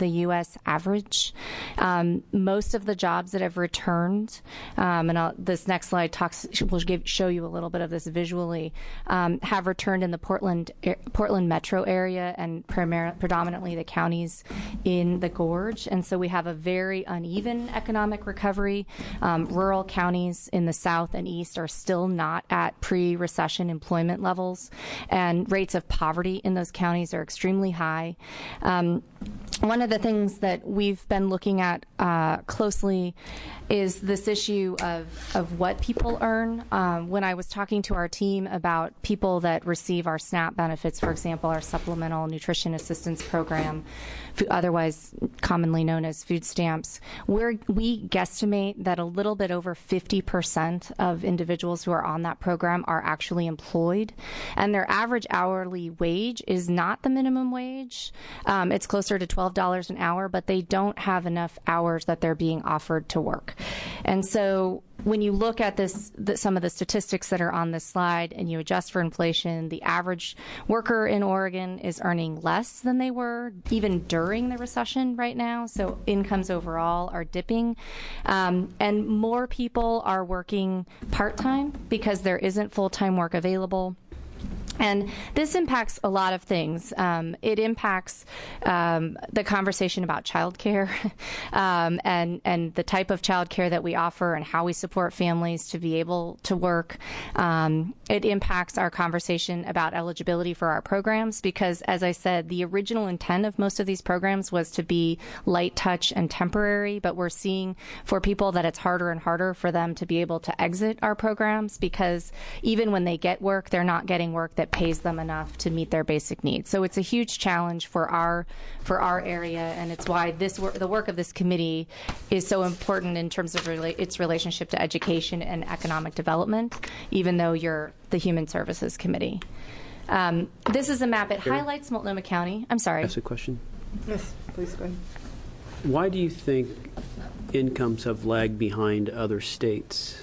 U S average. Um, most of the jobs that have returned, um, and I'll, this next slide talks will give, show you a little bit of this visually, um, have returned in the Portland Portland metro area and primar- predominantly the counties in the Gorge. And so we have a very uneven economic recovery. Um, rural counties in the south and east are still not at pre-recession employment levels, and rates of poverty in those counties are extremely high. Um, one of the things that we've been looking at uh, closely is this issue of, of what people earn. Um, when I was talking to our team about people that receive our SNAP benefits, for example, our Supplemental Nutrition Assistance Program, otherwise commonly known as food stamps, we're, we guesstimate that a little bit over fifty percent of individuals who are on that program are actually employed, and their average hourly wage is not the minimum wage. Um, it's closer to twelve dollars an hour, but they don't have enough hours that they're being offered to work. And so when you look at this, the, some of the statistics that are on this slide and you adjust for inflation, the average worker in Oregon is earning less than they were even during the recession right now. So incomes overall are dipping. Um, and more people are working part-time because there isn't full-time work available. And this impacts a lot of things. Um, it impacts um, the conversation about childcare um, and and the type of childcare that we offer and how we support families to be able to work. Um, it impacts our conversation about eligibility for our programs because, as I said, the original intent of most of these programs was to be light touch and temporary, but we're seeing for people that it's harder and harder for them to be able to exit our programs because even when they get work, they're not getting work that pays them enough to meet their basic needs. So it's a huge challenge for our for our area, and it's why this work, the work of this committee is so important in terms of rela- its relationship to education and economic development, even though you're the Human Services Committee. Um, this is a map. It highlights Multnomah County. I'm sorry. That's a question. Yes, please go ahead. Why do you think incomes have lagged behind other states?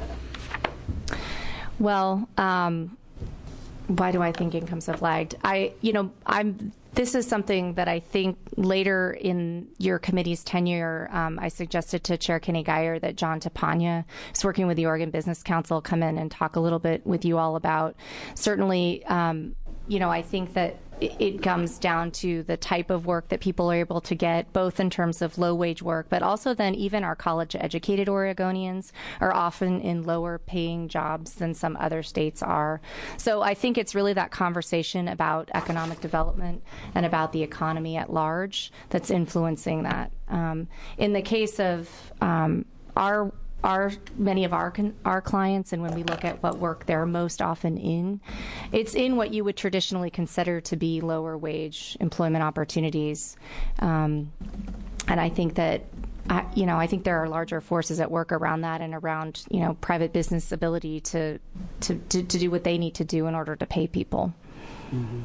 Well, um, why do I think incomes have lagged? I, you know, I'm. This is something that I think later in your committee's tenure, um, I suggested to Chair Kenny Geyer that John Tapania, who's working with the Oregon Business Council, come in and talk a little bit with you all about. Certainly, um, you know, I think that it comes down to the type of work that people are able to get, both in terms of low-wage work, but also then even our college-educated Oregonians are often in lower-paying jobs than some other states are. So I think it's really that conversation about economic development and about the economy at large that's influencing that. Um, in the case of um, our Our many of our our clients, and when we look at what work they're most often in, it's in what you would traditionally consider to be lower wage employment opportunities, um, and I think that I, you know I think there are larger forces at work around that and around you know private business ability to to to, to do what they need to do in order to pay people. Mm-hmm.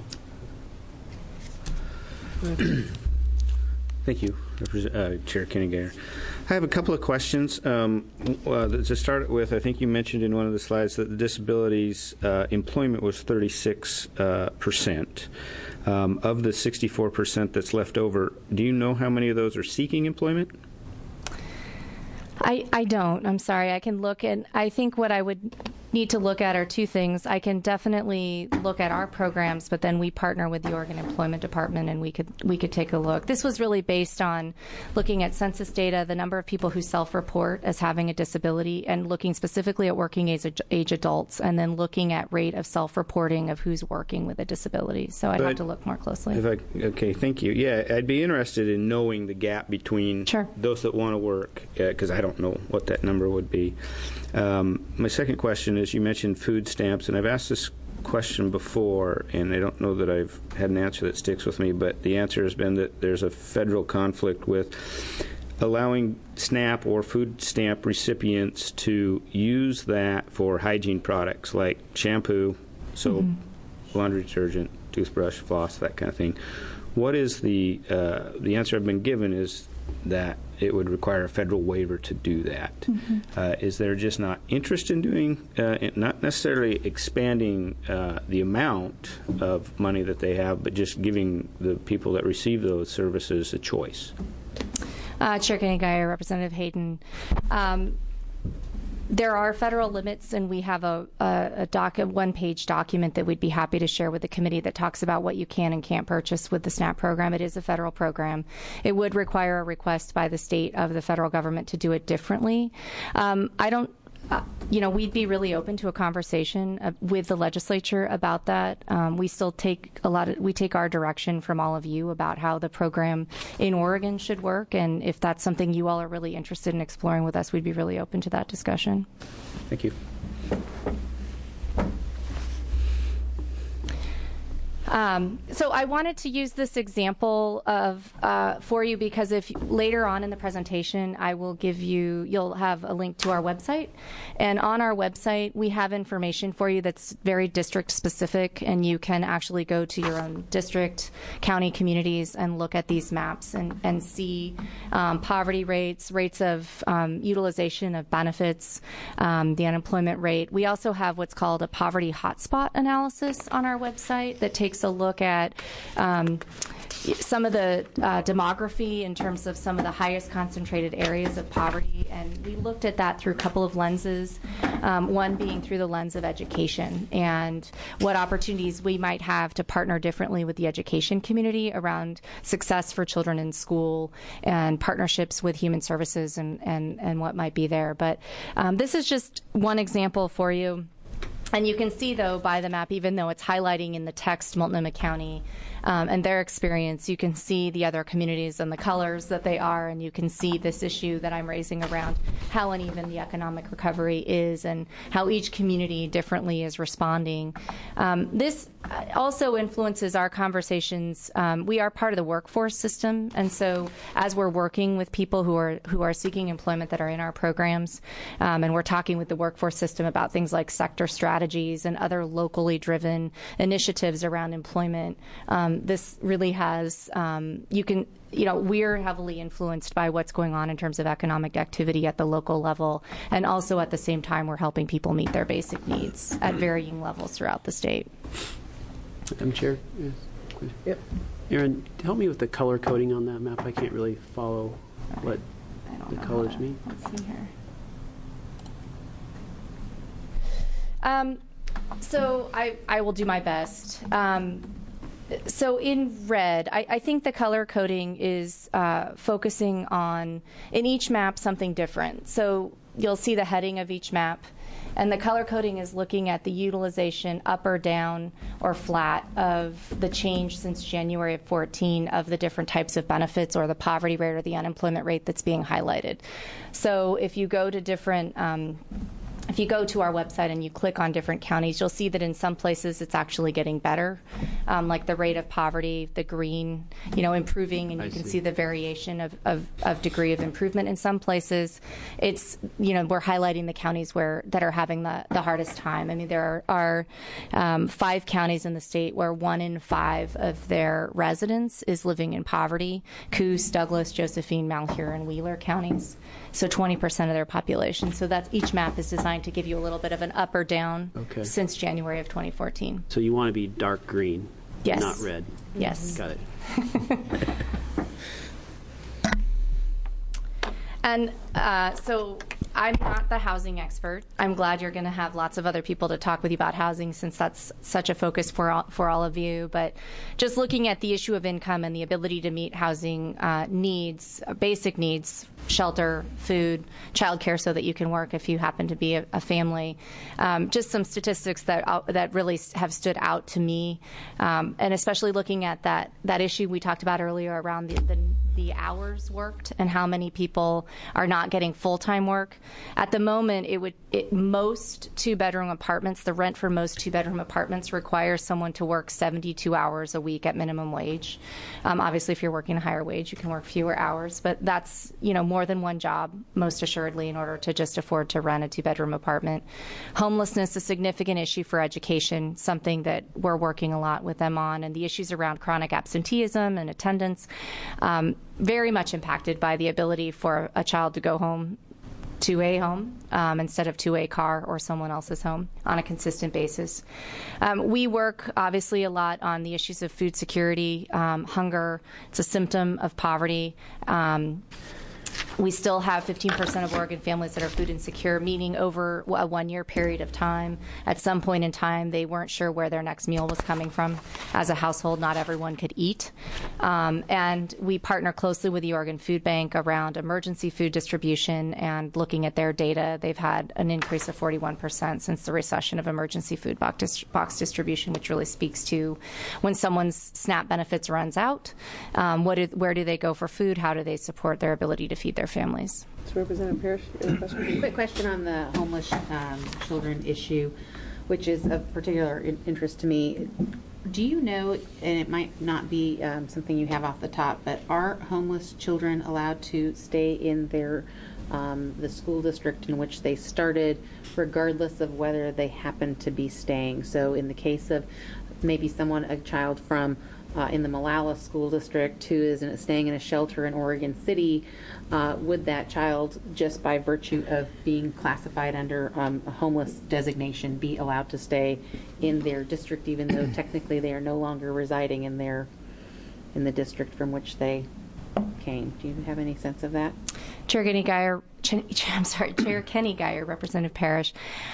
Thank you, uh, Chair Kenny Geyer. I have a couple of questions. Um, uh, to start with, I think you mentioned in one of the slides that the disabilities uh, employment was thirty-six percent. Uh, um, of the sixty-four percent that's left over, do you know how many of those are seeking employment? I, I don't. I'm sorry. I can look at, I think what I would need to look at are two things. I can definitely look at our programs, but then we partner with the Oregon Employment Department and we could we could take a look. This was really based on looking at census data, the number of people who self-report as having a disability, and looking specifically at working age, age adults, and then looking at rate of self-reporting of who's working with a disability. So I'd but have to look more closely. If I, okay, thank you. Yeah, I'd be interested in knowing the gap between sure. those that want to work, because uh, I don't know what that number would be. Um, my second question is, you mentioned food stamps, and I've asked this question before, and I don't know that I've had an answer that sticks with me, but the answer has been that there's a federal conflict with allowing SNAP or food stamp recipients to use that for hygiene products like shampoo, soap, mm-hmm. laundry detergent, toothbrush, floss, that kind of thing. What is the uh, the answer I've been given is that it would require a federal waiver to do that. Mm-hmm. Uh, is there just not interest in doing, uh, in not necessarily expanding uh, the amount of money that they have, but just giving the people that receive those services a choice? Uh, Chair Kenny Geyer, Representative Hayden. Um, There are federal limits, and we have a, a, a, doc, a one-page document that we'd be happy to share with the committee that talks about what you can and can't purchase with the SNAP program. It is a federal program. It would require a request by the state of the federal government to do it differently. Um, I don't Uh, you know, we'd be really open to a conversation uh, with the legislature about that. Um, we still take a lot of, we take our direction from all of you about how the program in Oregon should work, and if that's something you all are really interested in exploring with us, we'd be really open to that discussion. Thank you. Um, so I wanted to use this example of uh, for you because if later on in the presentation I will give you, you'll have a link to our website, and on our website we have information for you that's very district specific, and you can actually go to your own district, county, communities and look at these maps and, and see um, poverty rates, rates of um, utilization of benefits, um, the unemployment rate. We also have what's called a poverty hotspot analysis on our website that takes a look at um, some of the uh, demography in terms of some of the highest concentrated areas of poverty, and we looked at that through a couple of lenses, um, one being through the lens of education and what opportunities we might have to partner differently with the education community around success for children in school and partnerships with human services and, and, and what might be there. But um, this is just one example for you. And you can see, though, by the map, even though it's highlighting in the text Multnomah County um, and their experience, you can see the other communities and the colors that they are, and you can see this issue that I'm raising around how uneven the economic recovery is and how each community differently is responding. Um, this also influences our conversations. Um, we are part of the workforce system, and so as we're working with people who are who are seeking employment that are in our programs, um, and we're talking with the workforce system about things like sector strategies and other locally driven initiatives around employment, um, this really has, um, you can, you know, we're heavily influenced by what's going on in terms of economic activity at the local level, and also at the same time we're helping people meet their basic needs at varying levels throughout the state. Madam Chair? Yes. Yep. Aaron, help me with the color coding on that map. I can't really follow what the colors to, mean. Let's see here. Um, so I, I will do my best. Um, so in red, I, I think the color coding is uh, focusing on, in each map, something different. So you'll see the heading of each map, and the color coding is looking at the utilization up or down or flat of the change since January of fourteen of the different types of benefits or the poverty rate or the unemployment rate that's being highlighted. So if you go to different um, If you go to our website and you click on different counties, you'll see that in some places it's actually getting better, um, like the rate of poverty, the green, you know, improving, and you I can see. see the variation of, of, of degree of improvement. In some places, it's, you know, we're highlighting the counties where that are having the, the hardest time. I mean, there are um, five counties in the state where one in five of their residents is living in poverty: Coos, Douglas, Josephine, Malheur, and Wheeler counties. So twenty percent of their population. So that's, each map is designed to give you a little bit of an up or down okay. since January of twenty fourteen. So you want to be dark green, yes. not red. Yes. Got it. And uh, so I'm not the housing expert. I'm glad you're going to have lots of other people to talk with you about housing, since that's such a focus for all, for all of you. But just looking at the issue of income and the ability to meet housing uh, needs, uh, basic needs, shelter, food, childcare, so that you can work if you happen to be a, a family. Um, just some statistics that uh, that really have stood out to me, um, and especially looking at that that issue we talked about earlier around the, the the hours worked and how many people are not getting full-time work. At the moment, it would it, most two-bedroom apartments, the rent for most two-bedroom apartments requires someone to work seventy-two hours a week at minimum wage. Um, obviously, if you're working a higher wage, you can work fewer hours, but that's, you know, more than one job, most assuredly, in order to just afford to rent a two-bedroom apartment. Homelessness is a significant issue for education, something that we're working a lot with them on, and the issues around chronic absenteeism and attendance, um, very much impacted by the ability for a child to go home to a home um, instead of to a car or someone else's home on a consistent basis. Um, we work obviously a lot on the issues of food security, um, hunger. It's a symptom of poverty. Um, We still have fifteen percent of Oregon families that are food insecure, meaning over a one-year period of time. At some point in time, they weren't sure where their next meal was coming from. As a household, not everyone could eat. Um, and we partner closely with the Oregon Food Bank around emergency food distribution, and looking at their data, they've had an increase of forty-one percent since the recession of emergency food box, dist- box distribution, which really speaks to when someone's SNAP benefits runs out, um, what do, where do they go for food, how do they support their ability to feed their families. So Representative Parrish, any questions? Quick question on the homeless um, children issue, which is of particular in- interest to me. Do you know, and it might not be um, something you have off the top, but are homeless children allowed to stay in their um, the school district in which they started, regardless of whether they happen to be staying? So in the case of maybe someone, a child from Uh, in the Malala School District who is in, staying in a shelter in Oregon City, uh, would that child, just by virtue of being classified under um, a homeless designation, be allowed to stay in their district, even though technically they are no longer residing in their in the district from which they came? Do you have any sense of that? Chair Kenny Geyer, Ch- I'm sorry, Chair Kenny Geyer, Representative Parrish.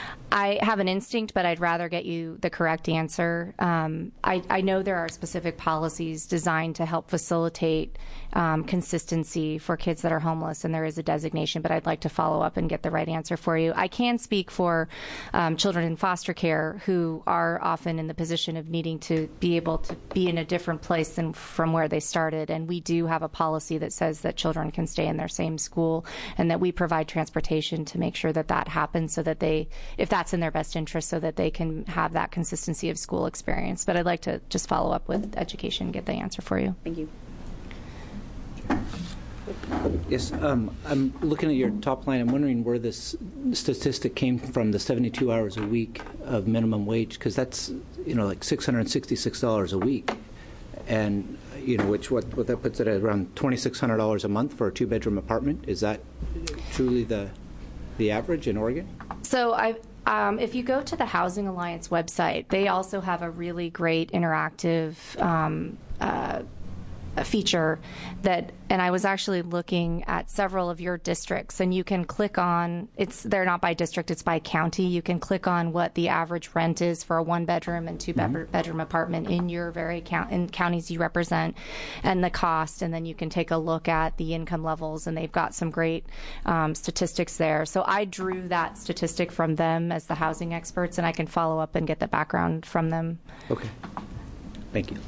I have an instinct, but I'd rather get you the correct answer. Um, I, I know there are specific policies designed to help facilitate um, consistency for kids that are homeless, and there is a designation, but I'd like to follow up and get the right answer for you. I can speak for um, children in foster care who are often in the position of needing to be able to be in a different place than from where they started, and we do have a policy that says that children can stay in their same school, and that we provide transportation to make sure that that happens, so that they, if that's in their best interest, so that they can have that consistency of school experience. But I'd like to just follow up with education and get the answer for you. Thank you. Yes, um, I'm looking at your top line. I'm wondering where this statistic came from, the seventy-two hours a week of minimum wage, because that's, you know, like six hundred sixty-six dollars a week. And, you know, which what, what that puts it at around twenty-six hundred dollars a month for a two-bedroom apartment. Is that truly the the average in Oregon? So I, um, if you go to the Housing Alliance website, they also have a really great interactive um, uh, a feature that, and I was actually looking at several of your districts, and you can click on, it's they're not by district, it's by county. You can click on what the average rent is for a one bedroom and two mm-hmm. bedroom apartment in your very count in counties you represent, and the cost, and then you can take a look at the income levels, and they've got some great um, statistics there. So I drew that statistic from them as the housing experts, and I can follow up and get the background from them. Okay. Thank you.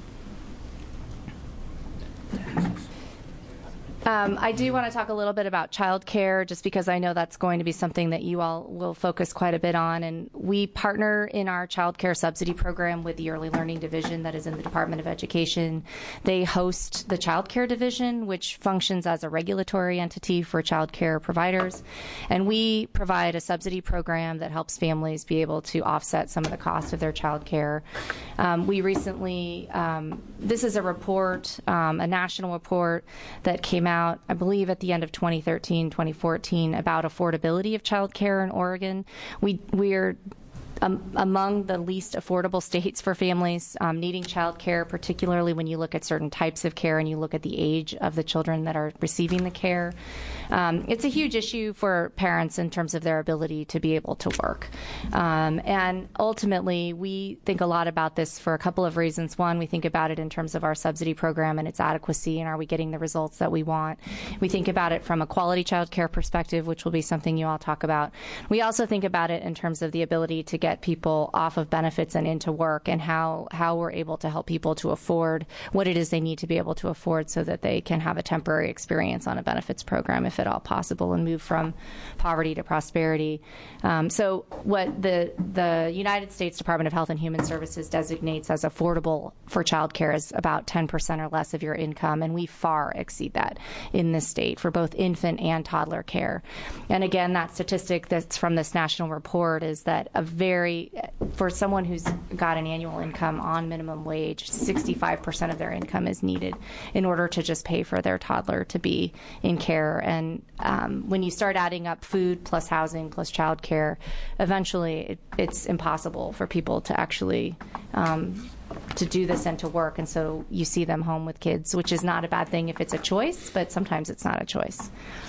Um, I do want to talk a little bit about childcare, just because I know that's going to be something that you all will focus quite a bit on. And we partner in our childcare subsidy program with the Early Learning Division that is in the Department of Education. They host the childcare division, which functions as a regulatory entity for childcare providers. And we provide a subsidy program that helps families be able to offset some of the cost of their childcare. Um, we recently, um, this is a report, um, a national report that came out out, I believe, at the end of twenty thirteen, twenty fourteen, about affordability of childcare in Oregon. We we're Um, among the least affordable states for families um, needing child care, particularly when you look at certain types of care and you look at the age of the children that are receiving the care. Um, it's a huge issue for parents in terms of their ability to be able to work. Um, and ultimately, we think a lot about this for a couple of reasons. One, we think about it in terms of our subsidy program and its adequacy, and are we getting the results that we want? We think about it from a quality child care perspective, which will be something you all talk about. We also think about it in terms of the ability to get people off of benefits and into work, and how, how we're able to help people to afford what it is they need to be able to afford so that they can have a temporary experience on a benefits program, if at all possible, and move from poverty to prosperity. Um, so what the, the United States Department of Health and Human Services designates as affordable for child care is about ten percent or less of your income, and we far exceed that in this state for both infant and toddler care. And again, that statistic that's from this national report is that a very, for someone who's got an annual income on minimum wage, sixty-five percent of their income is needed in order to just pay for their toddler to be in care. And um, when you start adding up food plus housing plus child care, eventually it, it's impossible for people to actually um, to do this and to work. And so you see them home with kids, which is not a bad thing if it's a choice, but sometimes it's not a choice.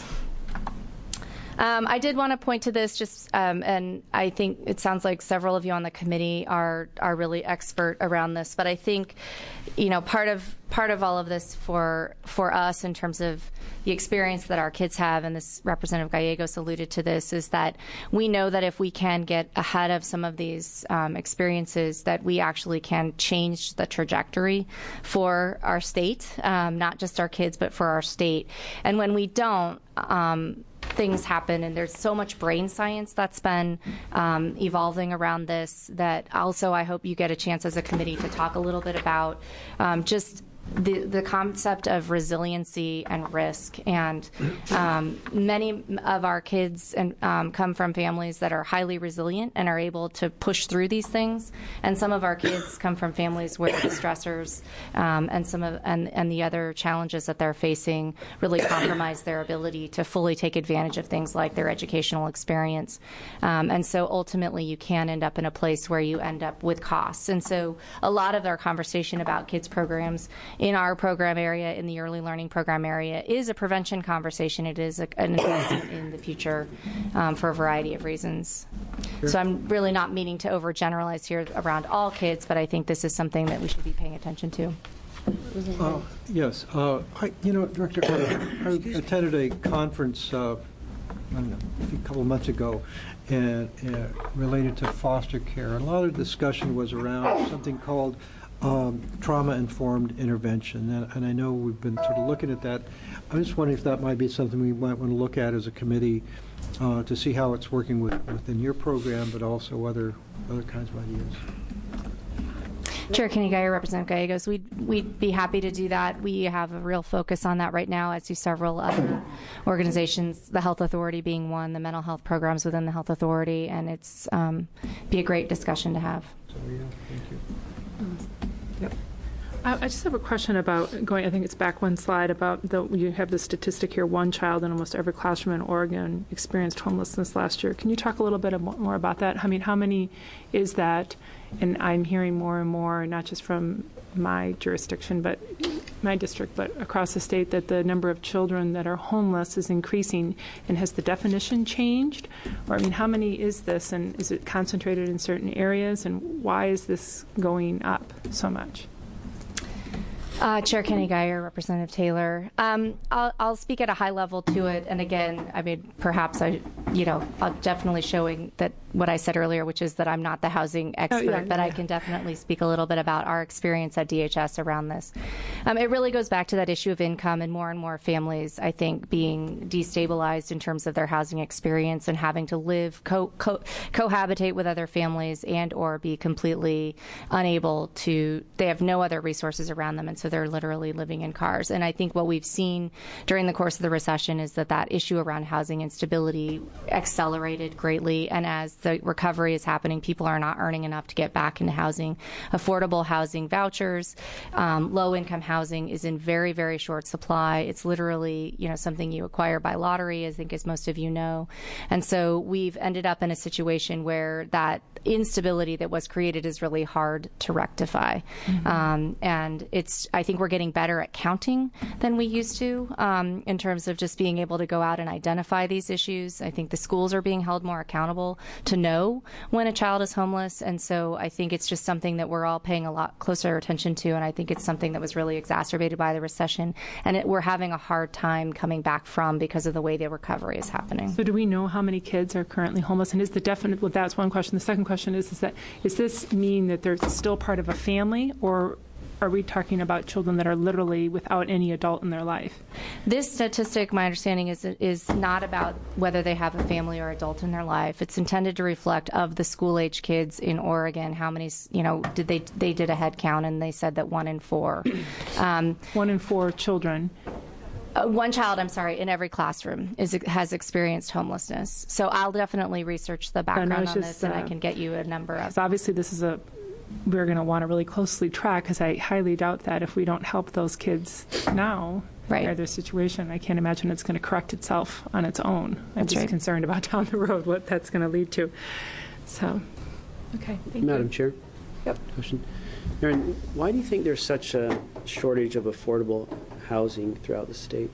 Um, I did want to point to this, just, um, and I think it sounds like several of you on the committee are are really expert around this. But I think, you know, part of part of all of this for for us in terms of the experience that our kids have, and this Representative Gallegos alluded to this, is that we know that if we can get ahead of some of these um, experiences, that we actually can change the trajectory for our state, um, not just our kids, but for our state. And when we don't, um, things happen, and there's so much brain science that's been um, evolving around this that also I hope you get a chance as a committee to talk a little bit about um, just the the concept of resiliency and risk. And um, many of our kids and um, come from families that are highly resilient and are able to push through these things, and some of our kids come from families where the stressors um, and some of and, and the other challenges that they're facing really compromise their ability to fully take advantage of things like their educational experience. Um, and so ultimately you can end up in a place where you end up with costs. And so a lot of our conversation about kids programs in our program area, in the early learning program area, is a prevention conversation. It is a, an investment in the future um, for a variety of reasons. Sure. So I'm really not meaning to overgeneralize here around all kids, but I think this is something that we should be paying attention to. Uh, yes. Uh, I, you know, Director Carter, I attended a conference uh, I don't know, a couple of months ago and, uh, related to foster care. And a lot of the discussion was around something called Um, trauma-informed intervention, and, and I know we've been sort of looking at that. I'm just wondering if that might be something we might want to look at as a committee uh, to see how it's working with, within your program, but also other other kinds of ideas. Chair Kenny Guyer, Representative Gallegos, we'd, we'd be happy to do that. We have a real focus on that right now, as do several other organizations, the Health Authority being one, the mental health programs within the Health Authority, and it's um, be a great discussion to have. So, yeah, thank you. Yep. I just have a question about going, I think it's back one slide, about the, you have the statistic here, one child in almost every classroom in Oregon experienced homelessness last year. Can you talk a little bit more about that? I mean, how many is that? And I'm hearing more and more, not just from my jurisdiction, but my district, but across the state, that the number of children that are homeless is increasing. And has the definition changed? Or, I mean, how many is this, and is it concentrated in certain areas, and why is this going up so much? Uh, Chair Kenny Guyer, Representative Taylor. Um, I'll, I'll speak at a high level to it, and again, I mean, perhaps I, you know, I'm definitely showing that what I said earlier, which is that I'm not the housing expert, oh, yeah, but yeah. I can definitely speak a little bit about our experience at D H S around this. Um, it really goes back to that issue of income, and more and more families, I think, being destabilized in terms of their housing experience and having to live, co- co- cohabitate with other families, and or be completely unable to, they have no other resources around them, and so they're literally living in cars. And I think what we've seen during the course of the recession is that that issue around housing instability accelerated greatly, and as the recovery is happening, people are not earning enough to get back into housing. Affordable housing vouchers, um, low-income housing is in very, very short supply. It's literally, you know, something you acquire by lottery, I think, as most of you know. And so we've ended up in a situation where that instability that was created is really hard to rectify. Mm-hmm. Um, and it's I think we're getting better at counting than we used to um, in terms of just being able to go out and identify these issues. I think the schools are being held more accountable to know when a child is homeless. And so I think it's just something that we're all paying a lot closer attention to. And I think it's something that was really exacerbated by the recession. And it, we're having a hard time coming back from because of the way the recovery is happening. So do we know how many kids are currently homeless? And is the definite, well, that's one question. The second question is, is that, is this mean that they're still part of a family, or are we talking about children that are literally without any adult in their life? This statistic, my understanding, is is not about whether they have a family or adult in their life. It's intended to reflect of the school-age kids in Oregon, how many, you know, did they they did a head count, and they said that one in four. Um, one in four children. Uh, one child, I'm sorry, in every classroom is has experienced homelessness. So I'll definitely research the background on just, this, and uh, I can get you a number of. Obviously, this is a we're going to want to really closely track, because I highly doubt that if we don't help those kids now, right, or their situation, I can't imagine it's going to correct itself on its own. I'm That's just right. concerned about down the road what that's going to lead to. So, okay, thank Madam you. Chair. Yep. Question. Erin, why do you think there's such a shortage of affordable housing throughout the state?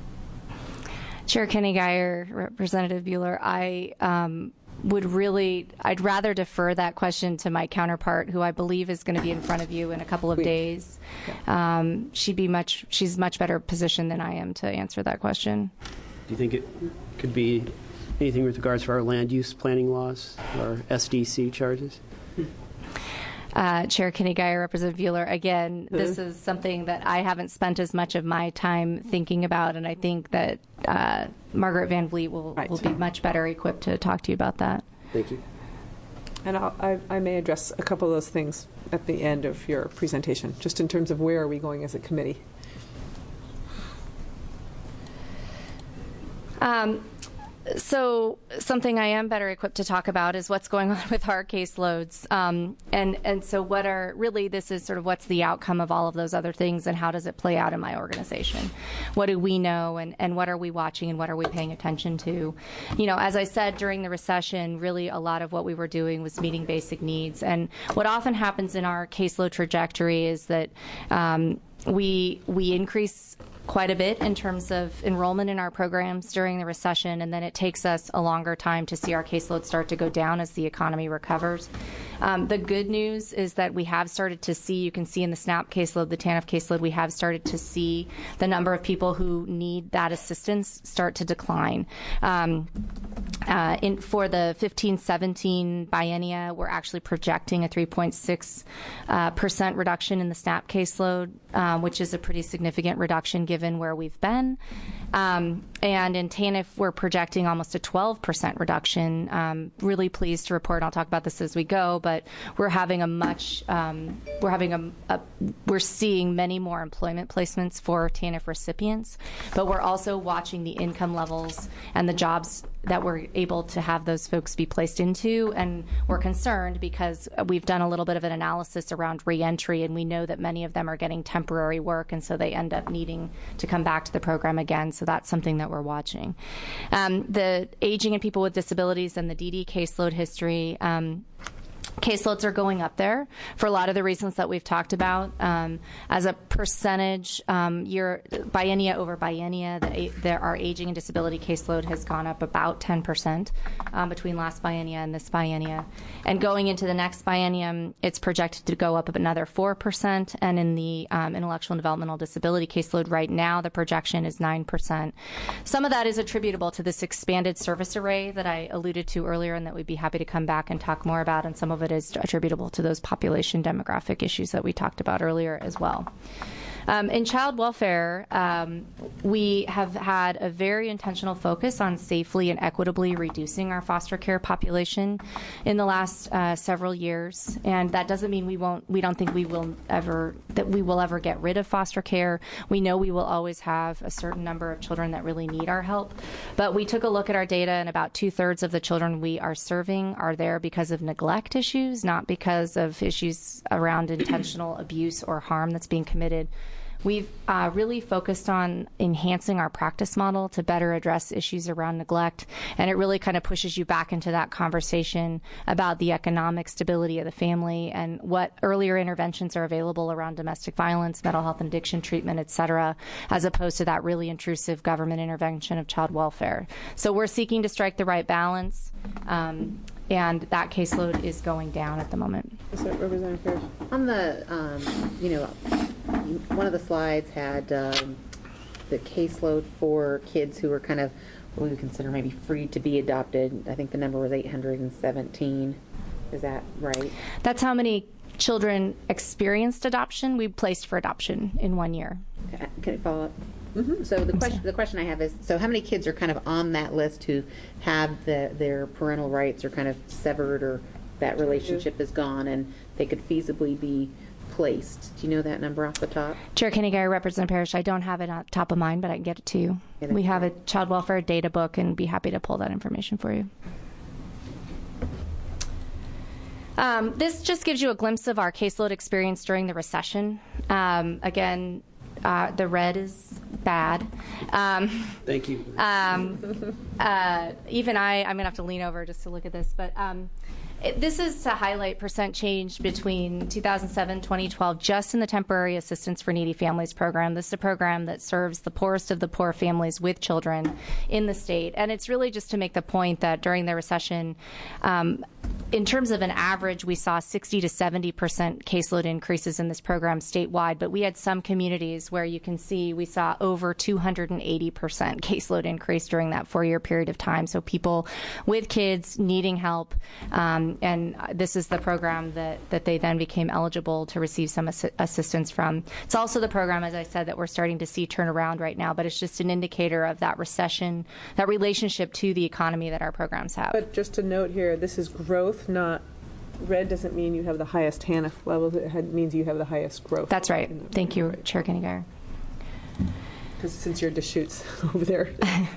Chair Kenny Geyer, Representative Bueller, I um, would really, I'd rather defer that question to my counterpart, who I believe is going to be in front of you in a couple of days. Um, she'd be much, she's much better positioned than I am to answer that question. Do you think it could be anything with regards to our land use planning laws or S D C charges? Uh, Chair Kenny Geyer, Representative Bueller, again, mm-hmm. this is something that I haven't spent as much of my time thinking about, and I think that uh, Margaret Van Vliet will, right. will be much better equipped to talk to you about that. Thank you. And I'll, I, I may address a couple of those things at the end of your presentation, just in terms of where are we going as a committee. Um, So something I am better equipped to talk about is what's going on with our caseloads. Um, and, and so what are, really this is sort of what's the outcome of all of those other things, and how does it play out in my organization? What do we know, and, and what are we watching, and what are we paying attention to? You know, as I said, during the recession, really a lot of what we were doing was meeting basic needs. And what often happens in our caseload trajectory is that um, we we increase quite a bit in terms of enrollment in our programs during the recession, and then it takes us a longer time to see our caseload start to go down as the economy recovers. Um, the good news is that we have started to see, you can see in the SNAP caseload, the TANF caseload, we have started to see the number of people who need that assistance start to decline. Um, uh, in, for the fifteen seventeen biennia, we're actually projecting a three point six percent uh, reduction in the SNAP caseload, um, which is a pretty significant reduction given where we've been. Um, and in TANF, we're projecting almost a twelve percent reduction. Um, really pleased to report, I'll talk about this as we go, but we're having a much, um, we're having a, a, we're seeing many more employment placements for TANF recipients, but we're also watching the income levels and the jobs that we're able to have those folks be placed into, and we're concerned because we've done a little bit of an analysis around reentry, and we know that many of them are getting temporary work, and so they end up needing to come back to the program again, so that's something that we're watching. Um, the aging and people with disabilities and the D D caseload history, um, caseloads are going up there for a lot of the reasons that we've talked about. Um, as a percentage, um, year biennia over biennia, the, the, our aging and disability caseload has gone up about ten percent um, between last biennia and this biennia. And going into the next biennium, it's projected to go up another four percent. And in the um, intellectual and developmental disability caseload right now, the projection is nine percent. Some of that is attributable to this expanded service array that I alluded to earlier, and that we'd be happy to come back and talk more about, and some of it is attributable to those population demographic issues that we talked about earlier as well. Um, in child welfare, um, we have had a very intentional focus on safely and equitably reducing our foster care population in the last uh, several years, and that doesn't mean we won't. We don't think we will ever that we will ever get rid of foster care. We know we will always have a certain number of children that really need our help, but we took a look at our data, and about two thirds of the children we are serving are there because of neglect issues, not because of issues around intentional abuse or harm that's being committed. we've uh, really focused on enhancing our practice model to better address issues around neglect, and it really kind of pushes you back into that conversation about the economic stability of the family and what earlier interventions are available around domestic violence, mental health and addiction treatment, et cetera, as opposed to that really intrusive government intervention of child welfare. So we're seeking to strike the right balance, um, and that caseload is going down at the moment. So, Representative Parrish. On the, um, you know, one of the slides had um, the caseload for kids who were kind of what we would consider maybe free to be adopted. I think the number was eight hundred seventeen. Is that right? That's how many children experienced adoption we placed for adoption in one year. Okay. Can I follow up? Mm-hmm. So the question, the question I have is, so how many kids are kind of on that list who have the, their parental rights are kind of severed, or that relationship is gone and they could feasibly be placed? Do you know that number off the top? Chair Kenny-Geyer, Representative Parrish, I don't have it on top of mind, but I can get it to you. Yeah, we have a child welfare data book and be happy to pull that information for you. Um, this just gives you a glimpse of our caseload experience during the recession. Um, again, uh, the red is bad. Um, Thank you. Um, uh, even I, I'm going to have to lean over just to look at this, but um, it, this is to highlight percent change between two thousand seven, twenty twelve, just in the Temporary Assistance for Needy Families program. This is a program that serves the poorest of the poor families with children in the state. And it's really just to make the point that during the recession, um, in terms of an average, we saw sixty to seventy percent caseload increases in this program statewide, but we had some communities where you can see we saw over two hundred eighty percent caseload increase during that four-year period of time. So people with kids needing help, um, and this is the program that, that they then became eligible to receive some assi- assistance from. It's also the program, as I said, that we're starting to see turn around right now, but it's just an indicator of that recession, that relationship to the economy that our programs have. But just to note here, this is growth, not red doesn't mean you have the highest H A N F levels. It had, means you have the highest growth. That's right. Thank you, Chair Kenny-Geyer. Because since you're Deschutes over there.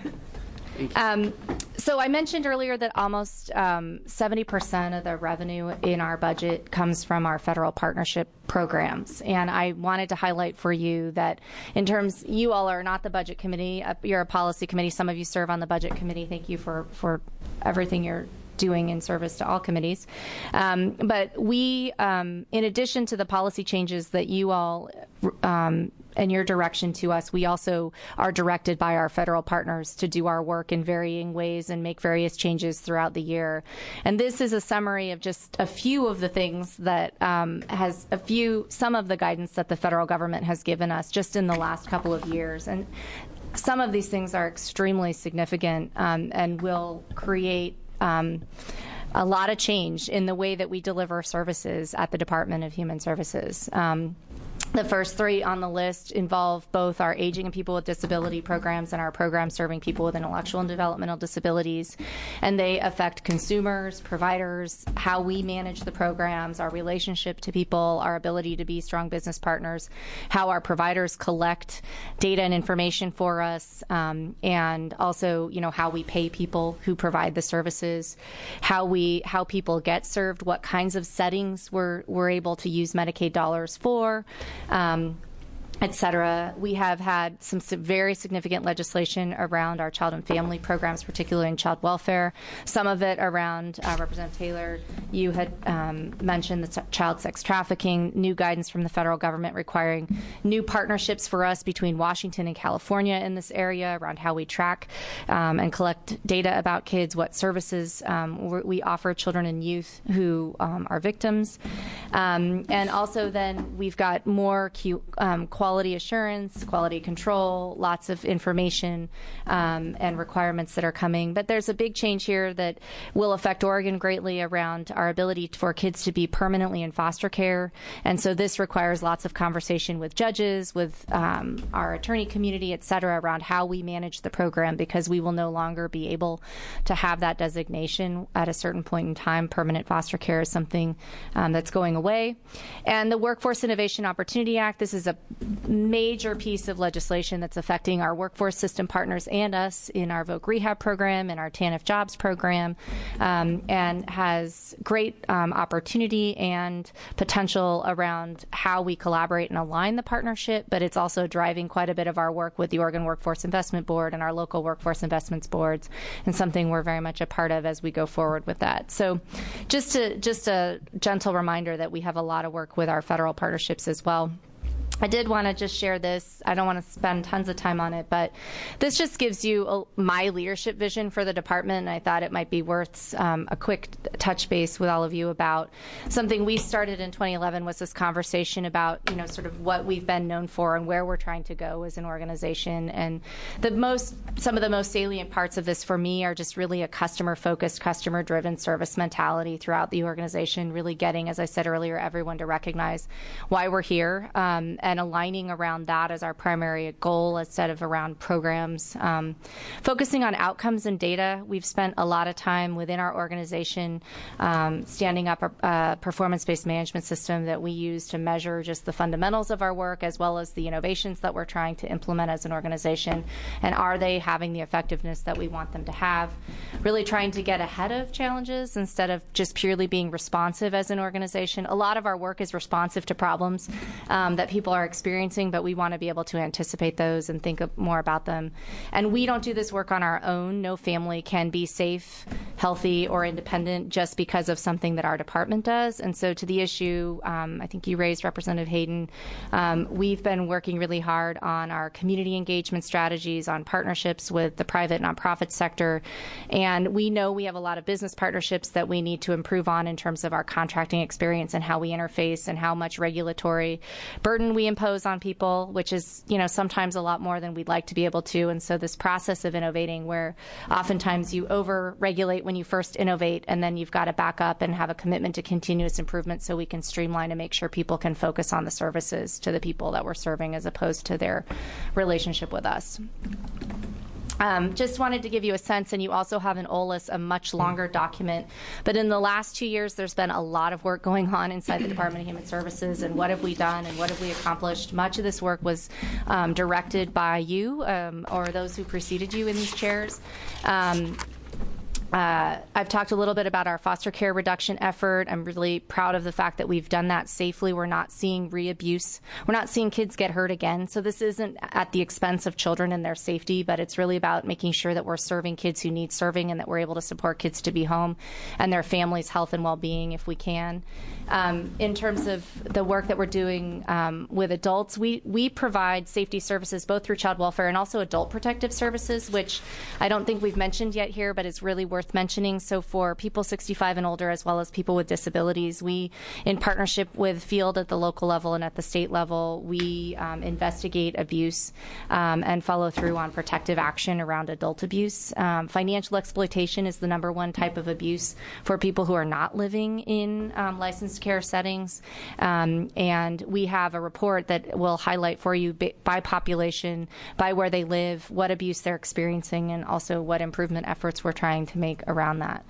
Um, so I mentioned earlier that almost um, seventy percent of the revenue in our budget comes from our federal partnership programs. And I wanted to highlight for you that in terms, you all are not the budget committee, uh, you're a policy committee. Some of you serve on the budget committee. Thank you for, for everything you're doing in service to all committees. Um, but we, um, in addition to the policy changes that you all um, and your direction to us, we also are directed by our federal partners to do our work in varying ways and make various changes throughout the year. And this is a summary of just a few of the things that um, has a few, some of the guidance that the federal government has given us just in the last couple of years. And some of these things are extremely significant um, and will create Um, a lot of change in the way that we deliver services at the Department of Human Services. Um, The first three on the list involve both our aging and people with disability programs and our programs serving people with intellectual and developmental disabilities. And they affect consumers, providers, how we manage the programs, our relationship to people, our ability to be strong business partners, how our providers collect data and information for us, um, and also, you know, how we pay people who provide the services, how we how people get served, what kinds of settings we're, we're able to use Medicaid dollars for. Um, et cetera. We have had some very significant legislation around our child and family programs, particularly in child welfare. Some of it around, uh, Representative Taylor, you had um, mentioned the child sex trafficking, new guidance from the federal government requiring new partnerships for us between Washington and California in this area around how we track um, and collect data about kids, what services um, we offer children and youth who um, are victims. Um, and also then we've got more Q, um, quality Quality assurance, quality control, lots of information um, and requirements that are coming. But there's a big change here that will affect Oregon greatly around our ability for kids to be permanently in foster care. And so this requires lots of conversation with judges, with um, our attorney community, et cetera, around how we manage the program, because we will no longer be able to have that designation at a certain point in time. Permanent foster care is something um, that's going away. And the Workforce Innovation Opportunity Act, this is a major piece of legislation that's affecting our workforce system partners and us in our Voc Rehab program and our T A N F Jobs program, um, and has great um, opportunity and potential around how we collaborate and align the partnership, but it's also driving quite a bit of our work with the Oregon Workforce Investment Board and our local workforce investments boards, and something we're very much a part of as we go forward with that. So just to, just a gentle reminder that we have a lot of work with our federal partnerships as well. I did want to just share this. I don't want to spend tons of time on it, but this just gives you a, my leadership vision for the department, and I thought it might be worth um, a quick touch base with all of you about something we started in twenty eleven was this conversation about, you know, sort of what we've been known for and where we're trying to go as an organization. And the most, some of the most salient parts of this for me are just really a customer-focused, customer-driven service mentality throughout the organization, really getting, as I said earlier, everyone to recognize why we're here. Um, and aligning around that as our primary goal instead of around programs. Um, focusing on outcomes and data, we've spent a lot of time within our organization um, standing up a, a performance-based management system that we use to measure just the fundamentals of our work as well as the innovations that we're trying to implement as an organization, and are they having the effectiveness that we want them to have. Really trying to get ahead of challenges instead of just purely being responsive as an organization. A lot of our work is responsive to problems um, that people are experiencing, but we want to be able to anticipate those and think more about them. And we don't do this work on our own. No family can be safe, healthy, or independent just because of something that our department does. And so to the issue, um, I think you raised, Representative Hayden, um, we've been working really hard on our community engagement strategies, on partnerships with the private nonprofit sector. And we know we have a lot of business partnerships that we need to improve on in terms of our contracting experience and how we interface and how much regulatory burden we impose on people, which is, you know, sometimes a lot more than we'd like to be able to. And so this process of innovating, where oftentimes you over-regulate when you first innovate, and then you've got to back up and have a commitment to continuous improvement so we can streamline and make sure people can focus on the services to the people that we're serving as opposed to their relationship with us. Um, just wanted to give you a sense, and you also have in O L I S a much longer document. But in the last two years, there's been a lot of work going on inside the Department of Human Services, and what have we done and what have we accomplished. Much of this work was um, directed by you um, or those who preceded you in these chairs. Um, Uh, I've talked a little bit about our foster care reduction effort. I'm really proud of the fact that we've done that safely. We're not seeing re-abuse. We're not seeing kids get hurt again. So this isn't at the expense of children and their safety, but it's really about making sure that we're serving kids who need serving and that we're able to support kids to be home and their families' health and well-being if we can. Um, in terms of the work that we're doing um, with adults, we, we provide safety services both through child welfare and also adult protective services, which I don't think we've mentioned yet here, but it's really worth mentioning. So for people sixty-five and older, as well as people with disabilities, we, in partnership with Field at the local level and at the state level, we um, investigate abuse um, and follow through on protective action around adult abuse. Um, financial exploitation is the number one type of abuse for people who are not living in um, licensed care settings. Um, and we have a report that will highlight for you by population, by where they live, what abuse they're experiencing, and also what improvement efforts we're trying to make around that.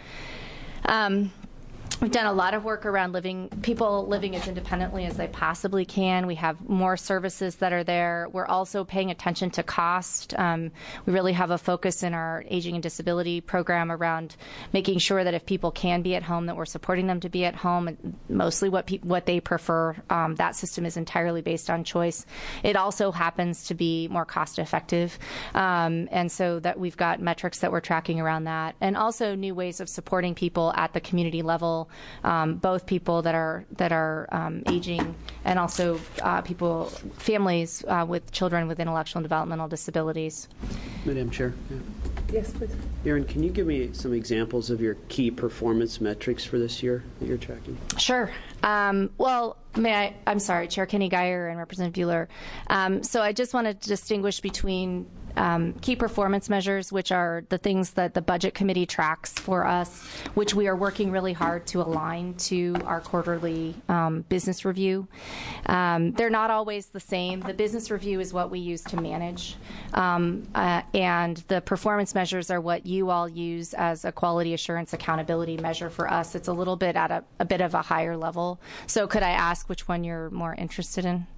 Um, We've done a lot of work around living, people living as independently as they possibly can. We have more services that are there. We're also paying attention to cost. Um, we really have a focus in our aging and disability program around making sure that if people can be at home, that we're supporting them to be at home, and mostly what pe- what they prefer. Um, that system is entirely based on choice. It also happens to be more cost effective. Um, and so that we've got metrics that we're tracking around that. And also new ways of supporting people at the community level. Um, both people that are that are um, aging and also uh, people, families uh, with children with intellectual and developmental disabilities. Madam Chair. Yeah. Yes, please. Erin, can you give me some examples of your key performance metrics for this year that you're tracking? Sure. Um, well, may I, I'm sorry, Chair Kenny Geyer and Representative Buehler. Um, so I just want to distinguish between Um, key performance measures, which are the things that the Budget Committee tracks for us, which we are working really hard to align to our quarterly um, business review. Um, they're not always the same. The business review is what we use to manage, um, uh, and the performance measures are what you all use as a quality assurance accountability measure for us. It's a little bit at a, a bit of a higher level. So could I ask which one you're more interested in?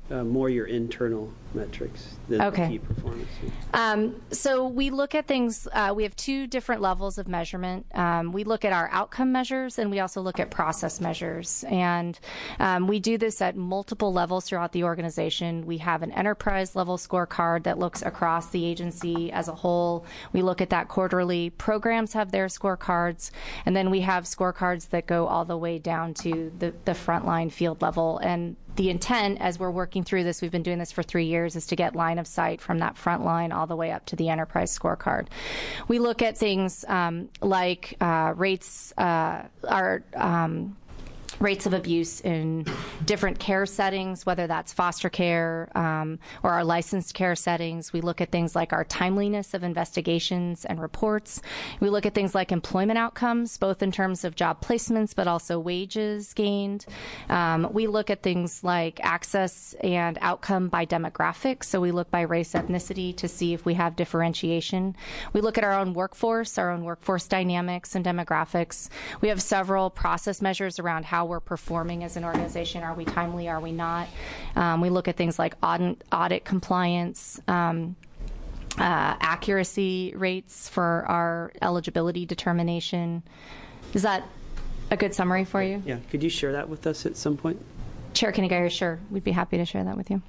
uh, more your internal metrics than Okay. key performance. Um, so we look at things, uh, we have two different levels of measurement. Um, we look at our outcome measures and we also look at process measures. And um, we do this at multiple levels throughout the organization. We have an enterprise level scorecard that looks across the agency as a whole. We look at that quarterly. Programs have their scorecards. And then we have scorecards that go all the way down to the, the frontline field level. And the intent, as we're working through this, we've been doing this for three years, is to get line of sight from that front line all the way up to the enterprise scorecard. We look at things um, like uh, rates, uh, our um, rates of abuse in different care settings, whether that's foster care um, or our licensed care settings. We look at things like our timeliness of investigations and reports. We look at things like employment outcomes, both in terms of job placements, but also wages gained. Um, we look at things like access and outcome by demographics. So we look by race, ethnicity to see if we have differentiation. We look at our own workforce, our own workforce dynamics and demographics. We have several process measures around how we're performing as an organization. Are we timely? Are we not? Um, we look at things like audit, audit compliance, um, uh, accuracy rates for our eligibility determination. Is that a good summary for you? Yeah. Could you share that with us at some point? Chair Kenny-Geyer, sure. We'd be happy to share that with you.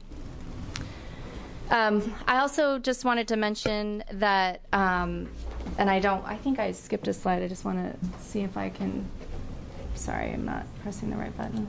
Um, I also just wanted to mention that, um, and I don't, I think I skipped a slide. I just want to see if I can. Sorry, I'm not pressing the right button.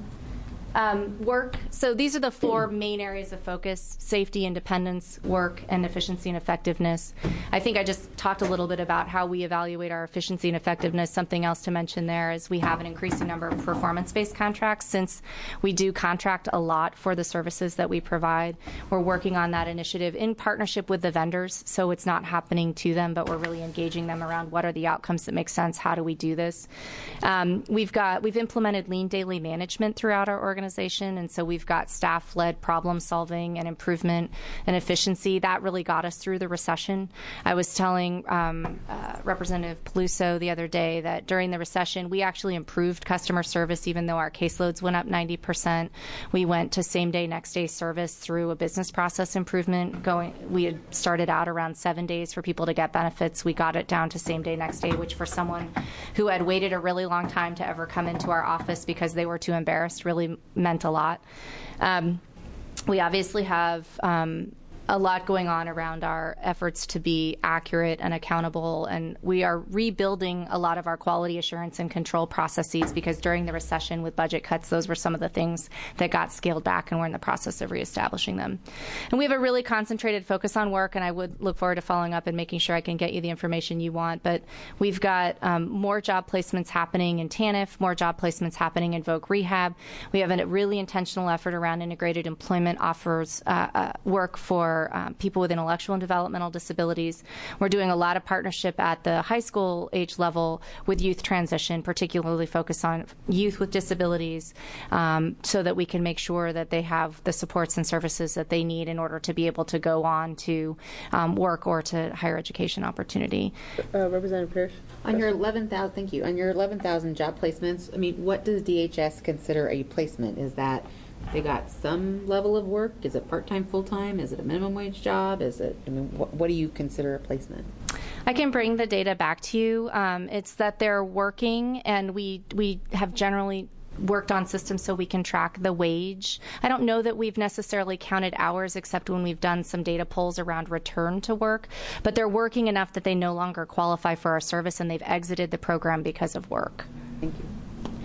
Um, work. So these are the four main areas of focus: safety, independence, work, and efficiency and effectiveness. I think I just talked a little bit about how we evaluate our efficiency and effectiveness. Something else to mention there is we have an increasing number of performance-based contracts. Since we do contract a lot for the services that we provide, we're working on that initiative in partnership with the vendors. So it's not happening to them, but we're really engaging them around what are the outcomes that make sense. How do we do this? Um, we've got we've implemented lean daily management throughout our organization. Organization, and so we've got staff-led problem solving and improvement and efficiency. That really got us through the recession. I was telling um, uh, Representative Peluso the other day that during the recession, we actually improved customer service even though our caseloads went up ninety percent. We went to same-day, next-day service through a business process improvement. Going, we had started out around seven days for people to get benefits. We got it down to same-day, next-day, which for someone who had waited a really long time to ever come into our office because they were too embarrassed really meant a lot. Um, we obviously have um, a lot going on around our efforts to be accurate and accountable, and we are rebuilding a lot of our quality assurance and control processes because during the recession with budget cuts, those were some of the things that got scaled back, and we're in the process of reestablishing them. And we have a really concentrated focus on work, and I would look forward to following up and making sure I can get you the information you want. But we've got um, more job placements happening in TANF, more job placements happening in Voc Rehab. We have a really intentional effort around integrated employment offers uh, uh, work for Um, people with intellectual and developmental disabilities. We're doing a lot of partnership at the high school age level with youth transition, particularly focused on youth with disabilities, um, so that we can make sure that they have the supports and services that they need in order to be able to go on to um, work or to higher education opportunity. Uh, Representative Parrish? On your eleven thousand, thank you. On your eleven thousand job placements, I mean, what does D H S consider a placement? Is that they got some level of work? Is it part-time, full-time? Is it a minimum wage job? Is it, I mean, what, what do you consider a placement? I can bring the data back to you. Um, it's that they're working, and we we have generally worked on systems so we can track the wage. I don't know that we've necessarily counted hours except when we've done some data polls around return to work, but they're working enough that they no longer qualify for our service, and they've exited the program because of work. Thank you.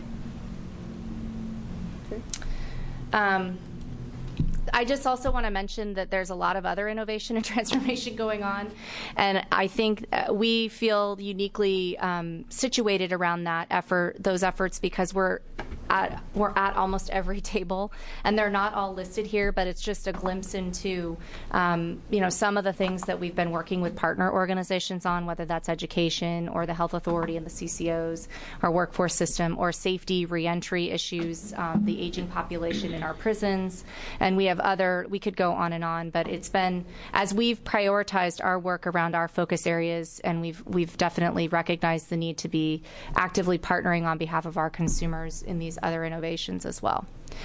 Um, I just also want to mention that there's a lot of other innovation and transformation going on, and I think we feel uniquely um, situated around that effort, those efforts, because we're at, we're at almost every table, and they're not all listed here, but it's just a glimpse into um, you know, some of the things that we've been working with partner organizations on, whether that's education or the health authority and the C C Os, our workforce system, or safety, reentry issues, um, the aging population in our prisons, and we have other, we could go on and on, but it's been, as we've prioritized our work around our focus areas, and we've we've definitely recognized the need to be actively partnering on behalf of our consumers in these other innovations as well.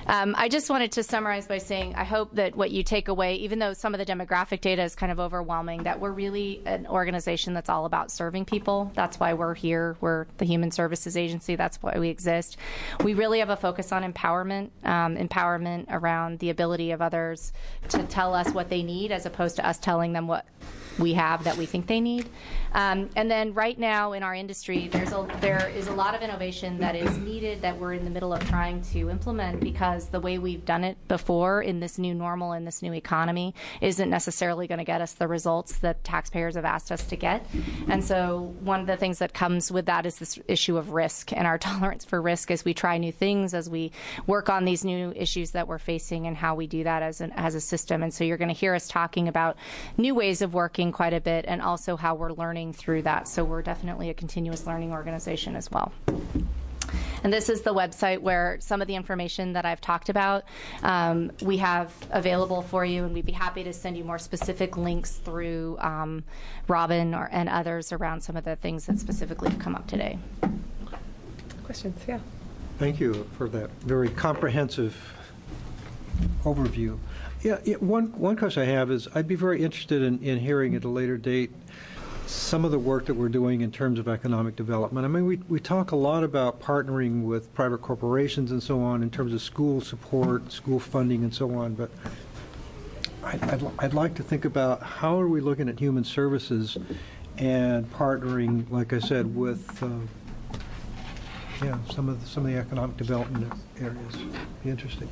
Um, I just wanted to summarize by saying I hope that what you take away, even though some of the demographic data is kind of overwhelming, that we're really an organization that's all about serving people. That's why we're here. We're the Human Services Agency. That's why we exist. We really have a focus on empowerment, um, empowerment around the ability of others to tell us what they need as opposed to us telling them what we have that we think they need. Um, and then right now in our industry, there's a, there is a lot of innovation that is needed that we're in the middle of trying to implement, because the way we've done it before in this new normal, in this new economy, isn't necessarily going to get us the results that taxpayers have asked us to get. And so one of the things that comes with that is this issue of risk and our tolerance for risk as we try new things, as we work on these new issues that we're facing, and how we do that as, an, as a system. And so you're going to hear us talking about new ways of working quite a bit, and also how we're learning through that. So we're definitely a continuous learning organization as well. And this is the website where some of the information that I've talked about um, we have available for you, and we'd be happy to send you more specific links through um, Robin or, and others around some of the things that specifically have come up today. Questions? Yeah. Thank you for that very comprehensive overview. Yeah, yeah, one one question I have is I'd be very interested in, in hearing at a later date some of the work that we're doing in terms of economic development. I mean, we, we talk a lot about partnering with private corporations and so on in terms of school support, school funding, and so on, but I'd, I'd, I'd like to think about how are we looking at human services and partnering, like I said, with uh, yeah, some of the, some of the economic development areas. Be interesting.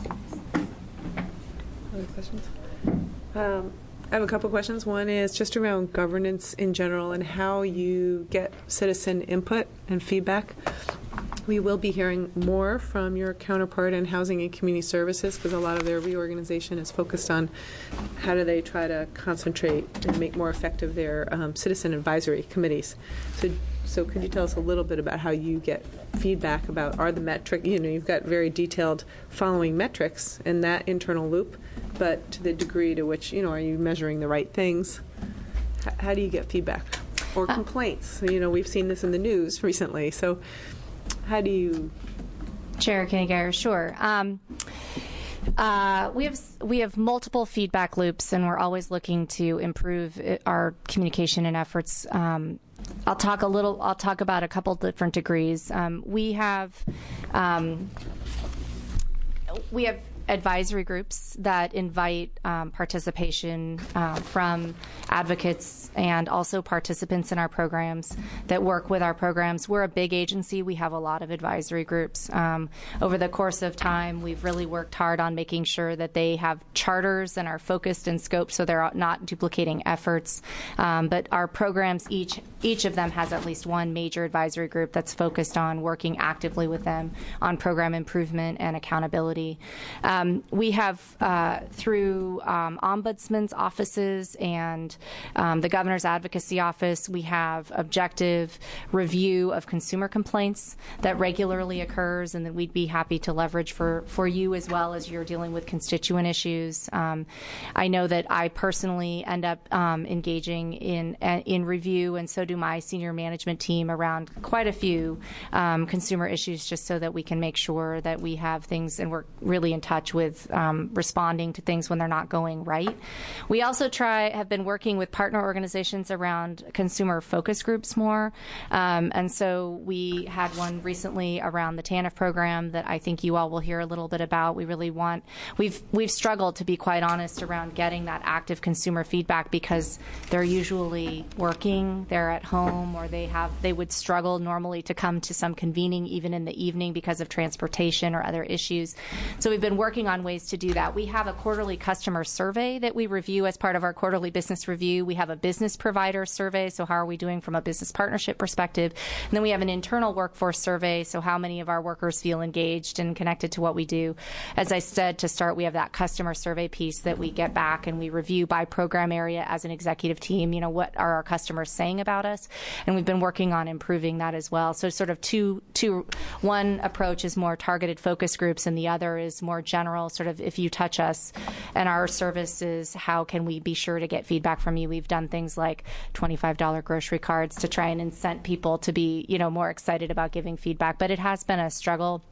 Other questions? Um, I have a couple questions. One is just around governance in general and how you get citizen input and feedback. We will be hearing more from your counterpart in Housing and Community Services, because a lot of their reorganization is focused on how do they try to concentrate and make more effective their um, citizen advisory committees. So, so could you tell us a little bit about how you get feedback about are the metric, you know, you've got very detailed following metrics in that internal loop, but to the degree to which, you know, are you measuring the right things? H- how do you get feedback? Or complaints? You know, we've seen this in the news recently. So how do you... Chair Koenig-Geyer, sure. Um, uh, we have we have multiple feedback loops, and we're always looking to improve it, our communication and efforts. Um, I'll talk a little. I'll talk about a couple different degrees. Um, we have um, we have advisory groups that invite um, participation uh, from advocates and also participants in our programs that work with our programs. We're a big agency. We have a lot of advisory groups. Um, over the course of time, we've really worked hard on making sure that they have charters and are focused in scope so they're not duplicating efforts. Um, but our programs, each each of them has at least one major advisory group that's focused on working actively with them on program improvement and accountability. Um, we have, uh, through um, ombudsman's offices and um, the Governor's Advocacy Office, we have objective review of consumer complaints that regularly occurs, and that we'd be happy to leverage for, for you as well as you're dealing with constituent issues. Um, I know that I personally end up um, engaging in in review, and so do my senior management team, around quite a few um, consumer issues, just so that we can make sure that we have things and we're really in touch with um, responding to things when they're not going right. We also try have been working with partner organizations around consumer focus groups more, um, and so we had one recently around the TANF program that I think you all will hear a little bit about. We really want we've we've struggled, to be quite honest, around getting that active consumer feedback, because they're usually working, they're at home, or they have they would struggle normally to come to some convening even in the evening because of transportation or other issues. So we've been working on ways to do that. We have a quarterly customer survey that we review as part of our quarterly business review. We have a business provider survey, so how are we doing from a business partnership perspective? And then we have an internal workforce survey, so how many of our workers feel engaged and connected to what we do. As I said, to start, we have that customer survey piece that we get back and we review by program area as an executive team. You know, what are our customers saying about us? And we've been working on improving that as well. So sort of two, two, one approach is more targeted focus groups, and the other is more general, sort of if you touch us and our services, how can we be sure to get feedback from you? We've done things like twenty-five dollar grocery cards to try and incent people to be, you know, more excited about giving feedback. But it has been a struggle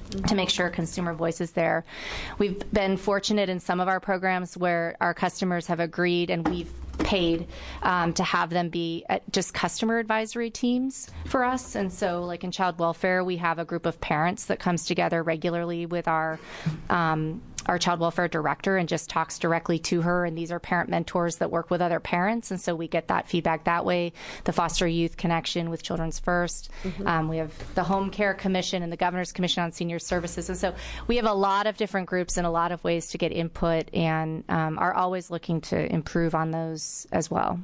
to make sure consumer voice is there. We've been fortunate in some of our programs where our customers have agreed and we've paid um, to have them be uh, just customer advisory teams for us. And so like in child welfare, we have a group of parents that comes together regularly with our um, our child welfare director and just talks directly to her. And these are parent mentors that work with other parents. And so we get that feedback that way. The Foster Youth Connection with Children's First. Mm-hmm. Um, we have the Home Care Commission and the Governor's Commission on Senior Services. And so we have a lot of different groups and a lot of ways to get input and um, are always looking to improve on those as well.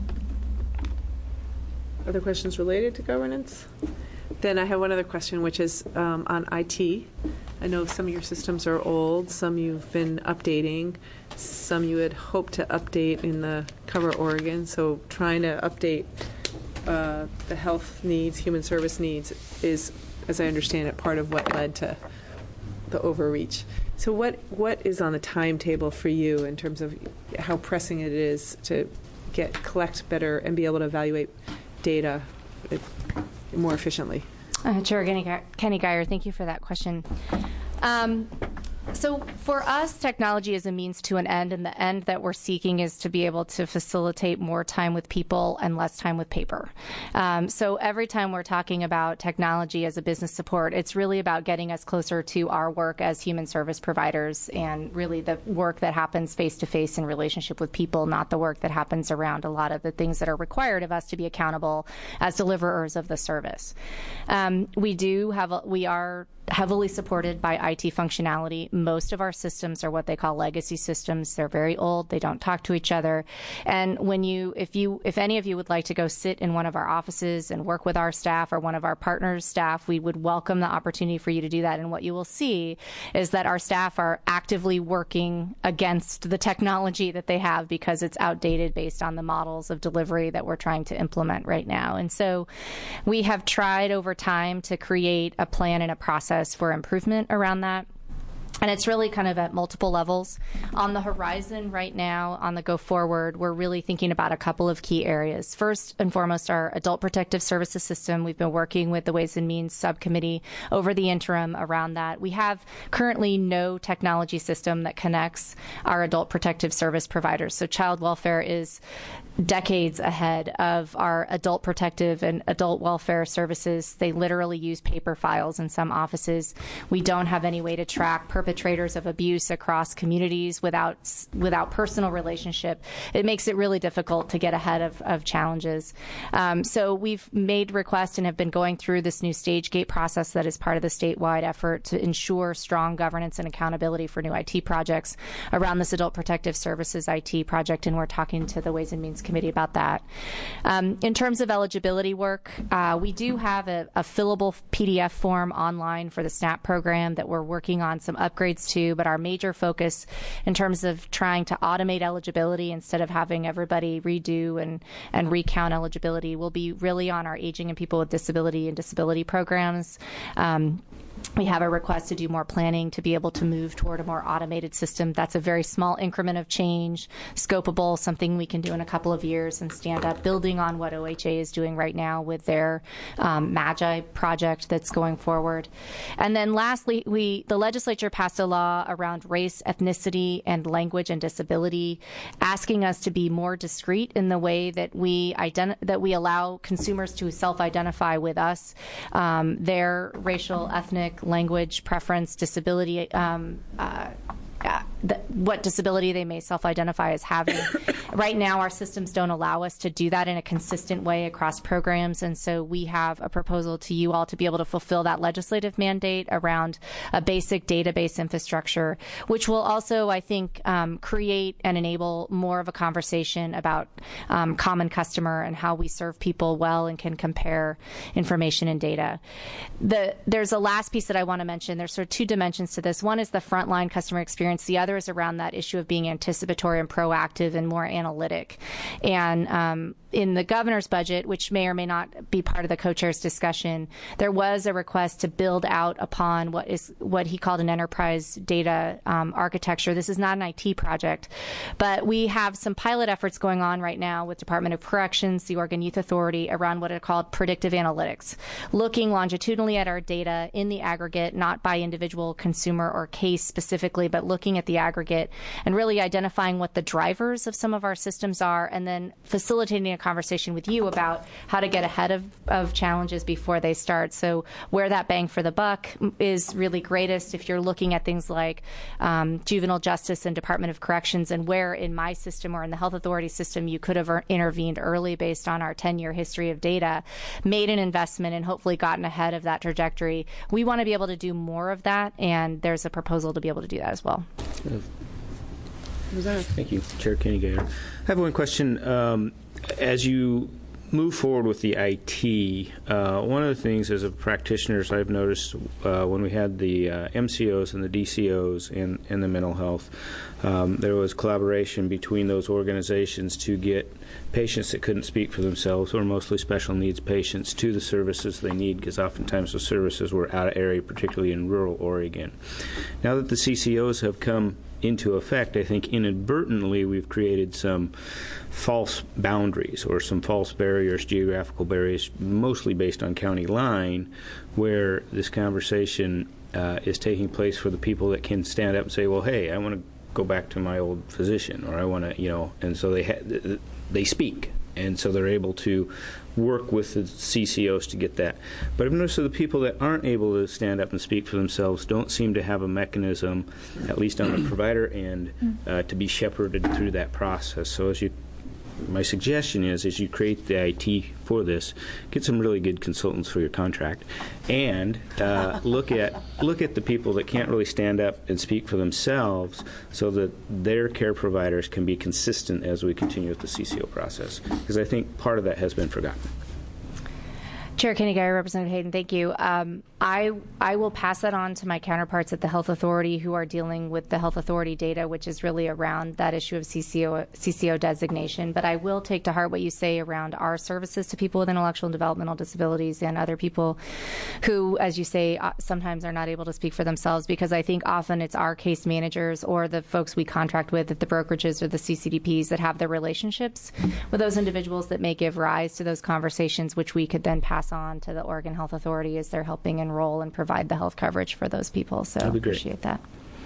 Other questions related to governance? Then I have one other question, which is um, on I T. I know some of your systems are old, some you've been updating, some you had hoped to update in the Cover Oregon. So trying to update uh, the health needs, human service needs is, as I understand it, part of what led to the overreach. So what what is on the timetable for you in terms of how pressing it is to get collect better and be able to evaluate data more efficiently? Uh, Chair Kenny, Kenny Geyer, thank you for that question. Um, so for us, technology is a means to an end, and the end that we're seeking is to be able to facilitate more time with people and less time with paper. Um, so every time we're talking about technology as a business support, it's really about getting us closer to our work as human service providers and really the work that happens face-to-face in relationship with people, not the work that happens around a lot of the things that are required of us to be accountable as deliverers of the service. Um, we do have, a, we are heavily supported by I T functionality. Most of our systems are what they call legacy systems. They're very old. They don't talk to each other. And when you, if you, if any of you would like to go sit in one of our offices and work with our staff or one of our partners' staff, we would welcome the opportunity for you to do that. And what you will see is that our staff are actively working against the technology that they have because it's outdated based on the models of delivery that we're trying to implement right now. And so we have tried over time to create a plan and a process for improvement around that. And it's really kind of at multiple levels. On the horizon right now, on the go forward, we're really thinking about a couple of key areas. First and foremost, our adult protective services system. We've been working with the Ways and Means subcommittee over the interim around that. We have currently no technology system that connects our adult protective service providers. So child welfare is decades ahead of our adult protective and adult welfare services. They literally use paper files in some offices. We don't have any way to track perpetrators of abuse across communities without without personal relationship. It makes it really difficult to get ahead of, of challenges. Um, so we've made requests and have been going through this new stage gate process that is part of the statewide effort to ensure strong governance and accountability for new I T projects around this adult protective services I T project, and we're talking to the Ways and Means Committee about that. Um, in terms of eligibility work, uh, we do have a, a fillable P D F form online for the SNAP program that we're working on some upgrades to, but our major focus in terms of trying to automate eligibility instead of having everybody redo and, and recount eligibility will be really on our aging and people with disability and disability programs. Um, We have a request to do more planning to be able to move toward a more automated system. That's a very small increment of change, scopable, something we can do in a couple of years and stand up, building on what O H A is doing right now with their um, MAGI project that's going forward. And then lastly, we the legislature passed a law around race, ethnicity, and language and disability, asking us to be more discreet in the way that we identi- that we allow consumers to self-identify with us, um, their racial, ethnic, language, preference, disability, um, uh, uh, the, what disability they may self-identify as having. Right now, our systems don't allow us to do that in a consistent way across programs, and so we have a proposal to you all to be able to fulfill that legislative mandate around a basic database infrastructure, which will also, I think, um, create and enable more of a conversation about um, common customer and how we serve people well and can compare information and data. The, there's a last piece that I want to mention. There's sort of two dimensions to this. One is the frontline customer experience. The other is around that issue of being anticipatory and proactive and more analytic. And um, in the governor's budget, which may or may not be part of the co-chair's discussion, there was a request to build out upon what is what he called an enterprise data um, architecture. This is not an I T project, but we have some pilot efforts going on right now with Department of Corrections, the Oregon Youth Authority, around what are called predictive analytics, looking longitudinally at our data in the aggregate, not by individual consumer or case specifically, but looking at the aggregate and really identifying what the drivers of some of our systems are, and then facilitating a conversation with you about how to get ahead of, of challenges before they start. So where that bang for the buck is really greatest if you're looking at things like um, juvenile justice and Department of Corrections, and where in my system or in the health authority system you could have er- intervened early based on our ten-year history of data, made an investment, and hopefully gotten ahead of that trajectory. We want to be able to do more of that, and there's a proposal to be able to do that as well. Thank you, Chair Kenny Gayer. I have one question. Um, as you move forward with the I T, uh, one of the things as a practitioners I've noticed uh, when we had the uh, M C Os and the D C Os in, in the mental health, um, there was collaboration between those organizations to get patients that couldn't speak for themselves, or mostly special needs patients, to the services they need, because oftentimes the services were out of area, particularly in rural Oregon. Now that the C C Os have come into effect, I think inadvertently we've created some false boundaries or some false barriers, geographical barriers, mostly based on county line, where this conversation uh, is taking place for the people that can stand up and say, well, hey, I want to go back to my old physician, or I want to, you know, and so they ha- they speak. And so they're able to work with the C C Os to get that. But I've noticed that the people that aren't able to stand up and speak for themselves don't seem to have a mechanism, at least on the provider end, uh, to be shepherded through that process. So as you, my suggestion is, as you create the I T for this, get some really good consultants for your contract, and uh, look at look at the people that can't really stand up and speak for themselves, so that their care providers can be consistent as we continue with the C C O process. Because I think part of that has been forgotten. Chair Kenny Gayer, Representative Hayden, thank you. Um, I I will pass that on to my counterparts at the Health Authority who are dealing with the Health Authority data, which is really around that issue of C C O C C O designation. But I will take to heart what you say around our services to people with intellectual and developmental disabilities and other people who, as you say, sometimes are not able to speak for themselves, because I think often it's our case managers or the folks we contract with at the brokerages or the C C D Ps that have the relationships with those individuals that may give rise to those conversations, which we could then pass on to the Oregon Health Authority as they're helping enroll and provide the health coverage for those people. So I appreciate that.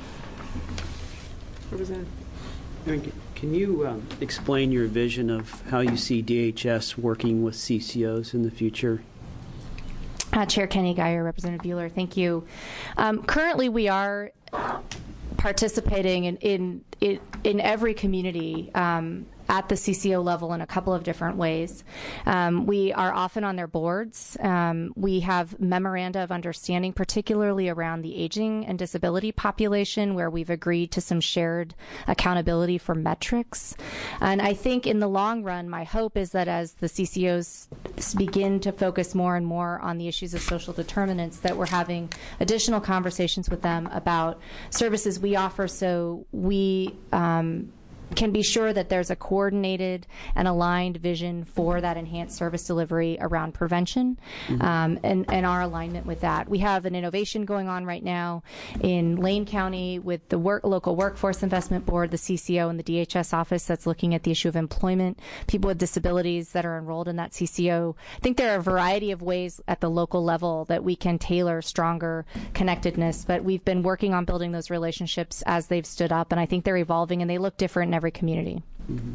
Aaron, can you um, explain your vision of how you see D H S working with C C Os in the future? Uh, Chair Kenny Gayer, Representative Buehler, thank you. Um, currently, we are participating in in, in, in every community um, at the C C O level in a couple of different ways. Um, we are often on their boards. Um, we have memoranda of understanding, particularly around the aging and disability population, where we've agreed to some shared accountability for metrics. And I think in the long run, my hope is that as the C C Os begin to focus more and more on the issues of social determinants, that we're having additional conversations with them about services we offer, so we um, can be sure that there's a coordinated and aligned vision for that enhanced service delivery around prevention, mm-hmm. um, and, and our alignment with that. We have an innovation going on right now in Lane County with the work, local workforce investment board, the C C O, and the D H S office that's looking at the issue of employment, people with disabilities that are enrolled in that C C O. I think there are a variety of ways at the local level that we can tailor stronger connectedness, but we've been working on building those relationships as they've stood up, and I think they're evolving and they look different in every community. Mm-hmm.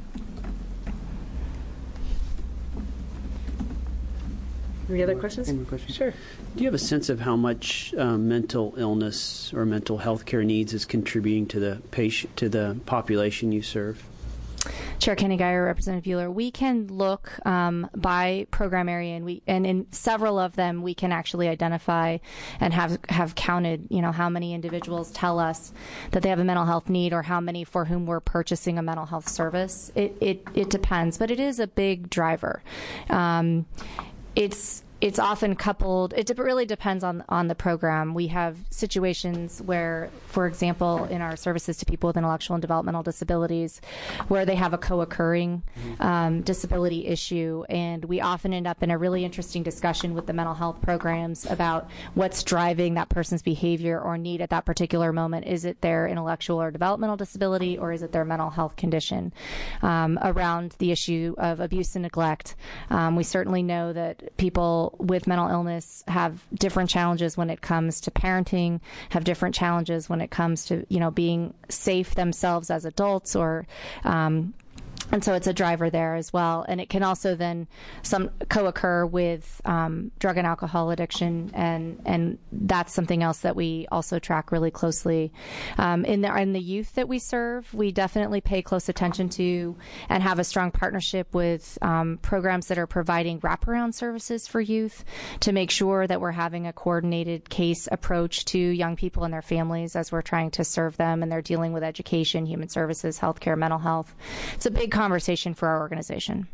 Any other questions? One more question. Sure. Do you have a sense of how much uh, mental illness or mental health care needs is contributing to the patient, to the population you serve? Chair Kenny Gayer, Representative Buehler, we can look um, by program area, and we and in several of them we can actually identify and have have counted, you know, how many individuals tell us that they have a mental health need, or how many for whom we're purchasing a mental health service. It it, it depends, but it is a big driver. Um, it's it's often coupled, it de- really depends on, on the program. We have situations where, for example, in our services to people with intellectual and developmental disabilities, where they have a co-occurring um, disability issue, and we often end up in a really interesting discussion with the mental health programs about what's driving that person's behavior or need at that particular moment. Is it their intellectual or developmental disability, or is it their mental health condition? Um, around the issue of abuse and neglect, um, we certainly know that people with mental illness have different challenges when it comes to parenting, have different challenges when it comes to, you know, being safe themselves as adults, or um, and so it's a driver there as well. And it can also then some co-occur with um, drug and alcohol addiction, and and that's something else that we also track really closely. Um, in the in the youth that we serve, we definitely pay close attention to and have a strong partnership with um, programs that are providing wraparound services for youth to make sure that we're having a coordinated case approach to young people and their families as we're trying to serve them, and they're dealing with education, human services, healthcare, mental health. It's a big conversation for our organization.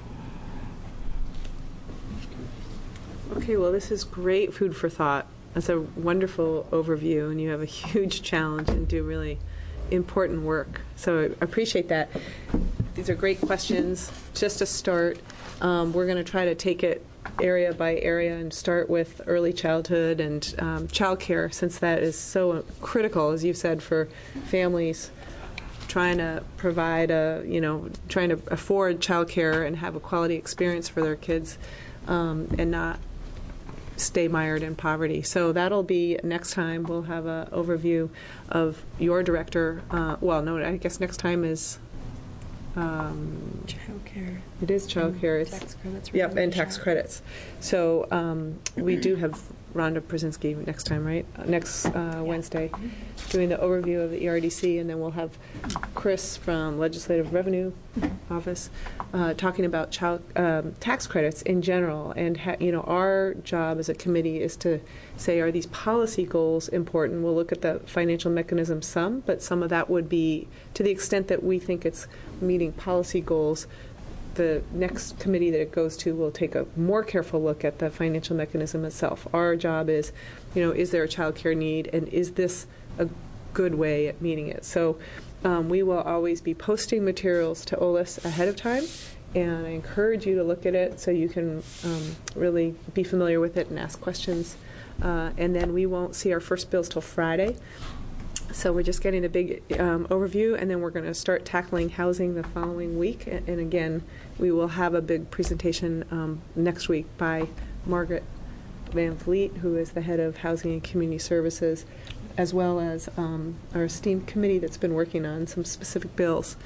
Okay, well, this is great food for thought. That's a wonderful overview, and you have a huge challenge and do really important work. So I appreciate that. These are great questions. Just to start, um, we're going to try to take it area by area and start with early childhood and um, child care, since that is so critical, as you said, for families trying to provide a, you know, trying to afford childcare and have a quality experience for their kids, um, and not stay mired in poverty. So that'll be next time. We'll have an overview of your director. Uh, well, no, I guess next time is um, child care. It is child care. It's tax credits. Yep, and tax credits. So um, we do have Rhonda Brzezinski next time, right? Uh, next uh, Wednesday, doing the overview of the E R D C, and then we'll have Chris from Legislative Revenue Office uh, talking about child um, tax credits in general. And ha- you know, our job as a committee is to say, are these policy goals important? We'll look at the financial mechanism some, but some of that would be, to the extent that we think it's meeting policy goals, the next committee that it goes to will take a more careful look at the financial mechanism itself. Our job is, you know, is there a child care need, and is this a good way at meeting it? So um, we will always be posting materials to O L I S ahead of time, and I encourage you to look at it so you can um, really be familiar with it and ask questions. Uh, and then we won't see our first bills till Friday. So we're just getting a big um, overview, and then we're going to start tackling housing the following week. And, and again, we will have a big presentation um, next week by Margaret Van Vliet, who is the head of Housing and Community Services, as well as um, our esteemed committee that's been working on some specific bills.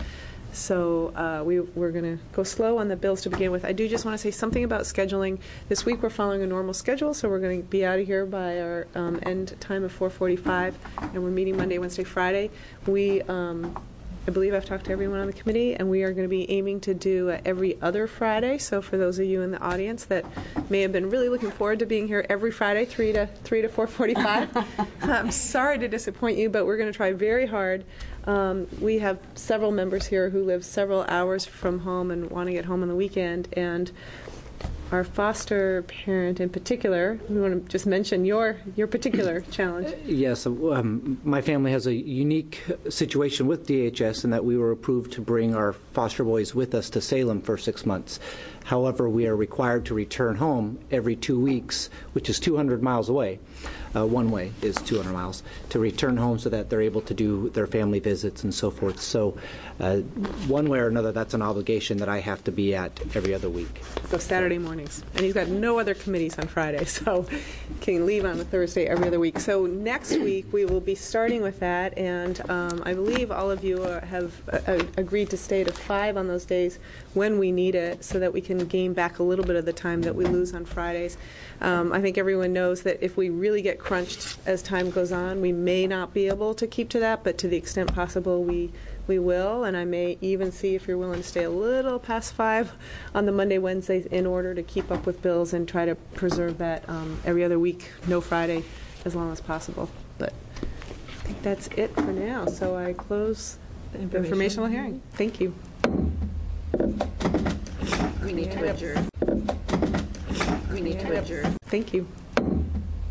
So uh, we, we're going to go slow on the bills to begin with. I do just want to say something about scheduling. This week we're following a normal schedule, so we're going to be out of here by our um, end time of four forty-five, and we're meeting Monday, Wednesday, Friday. We, um, I believe I've talked to everyone on the committee, and we are going to be aiming to do uh, every other Friday. So for those of you in the audience that may have been really looking forward to being here every Friday, three to three to four forty-five, I'm sorry to disappoint you, but we're going to try very hard. Um, we have several members here who live several hours from home and want to get home on the weekend, and our foster parent in particular, we want to just mention your your particular challenge. Yes, um, my family has a unique situation with D H S in that we were approved to bring our foster boys with us to Salem for six months. However, we are required to return home every two weeks, which is two hundred miles away. Uh, one way is two hundred miles, to return home so that they're able to do their family visits and so forth. So uh, one way or another, that's an obligation that I have to be at every other week. So Saturday mornings. And he's got no other committees on Friday, so can leave on a Thursday every other week. So next week we will be starting with that, and um, I believe all of you uh, have uh, agreed to stay to five on those days when we need it, so that we can gain back a little bit of the time that we lose on Fridays. Um, I think everyone knows that if we really get crunched as time goes on, we may not be able to keep to that, but to the extent possible, we we will. And I may even see if you're willing to stay a little past five on the Monday, Wednesdays in order to keep up with bills and try to preserve that um, every other week, no Friday, as long as possible. But I think that's it for now. So I close the informational, informational hearing. Thank you. We need to adjourn. We need to adjourn. Thank you.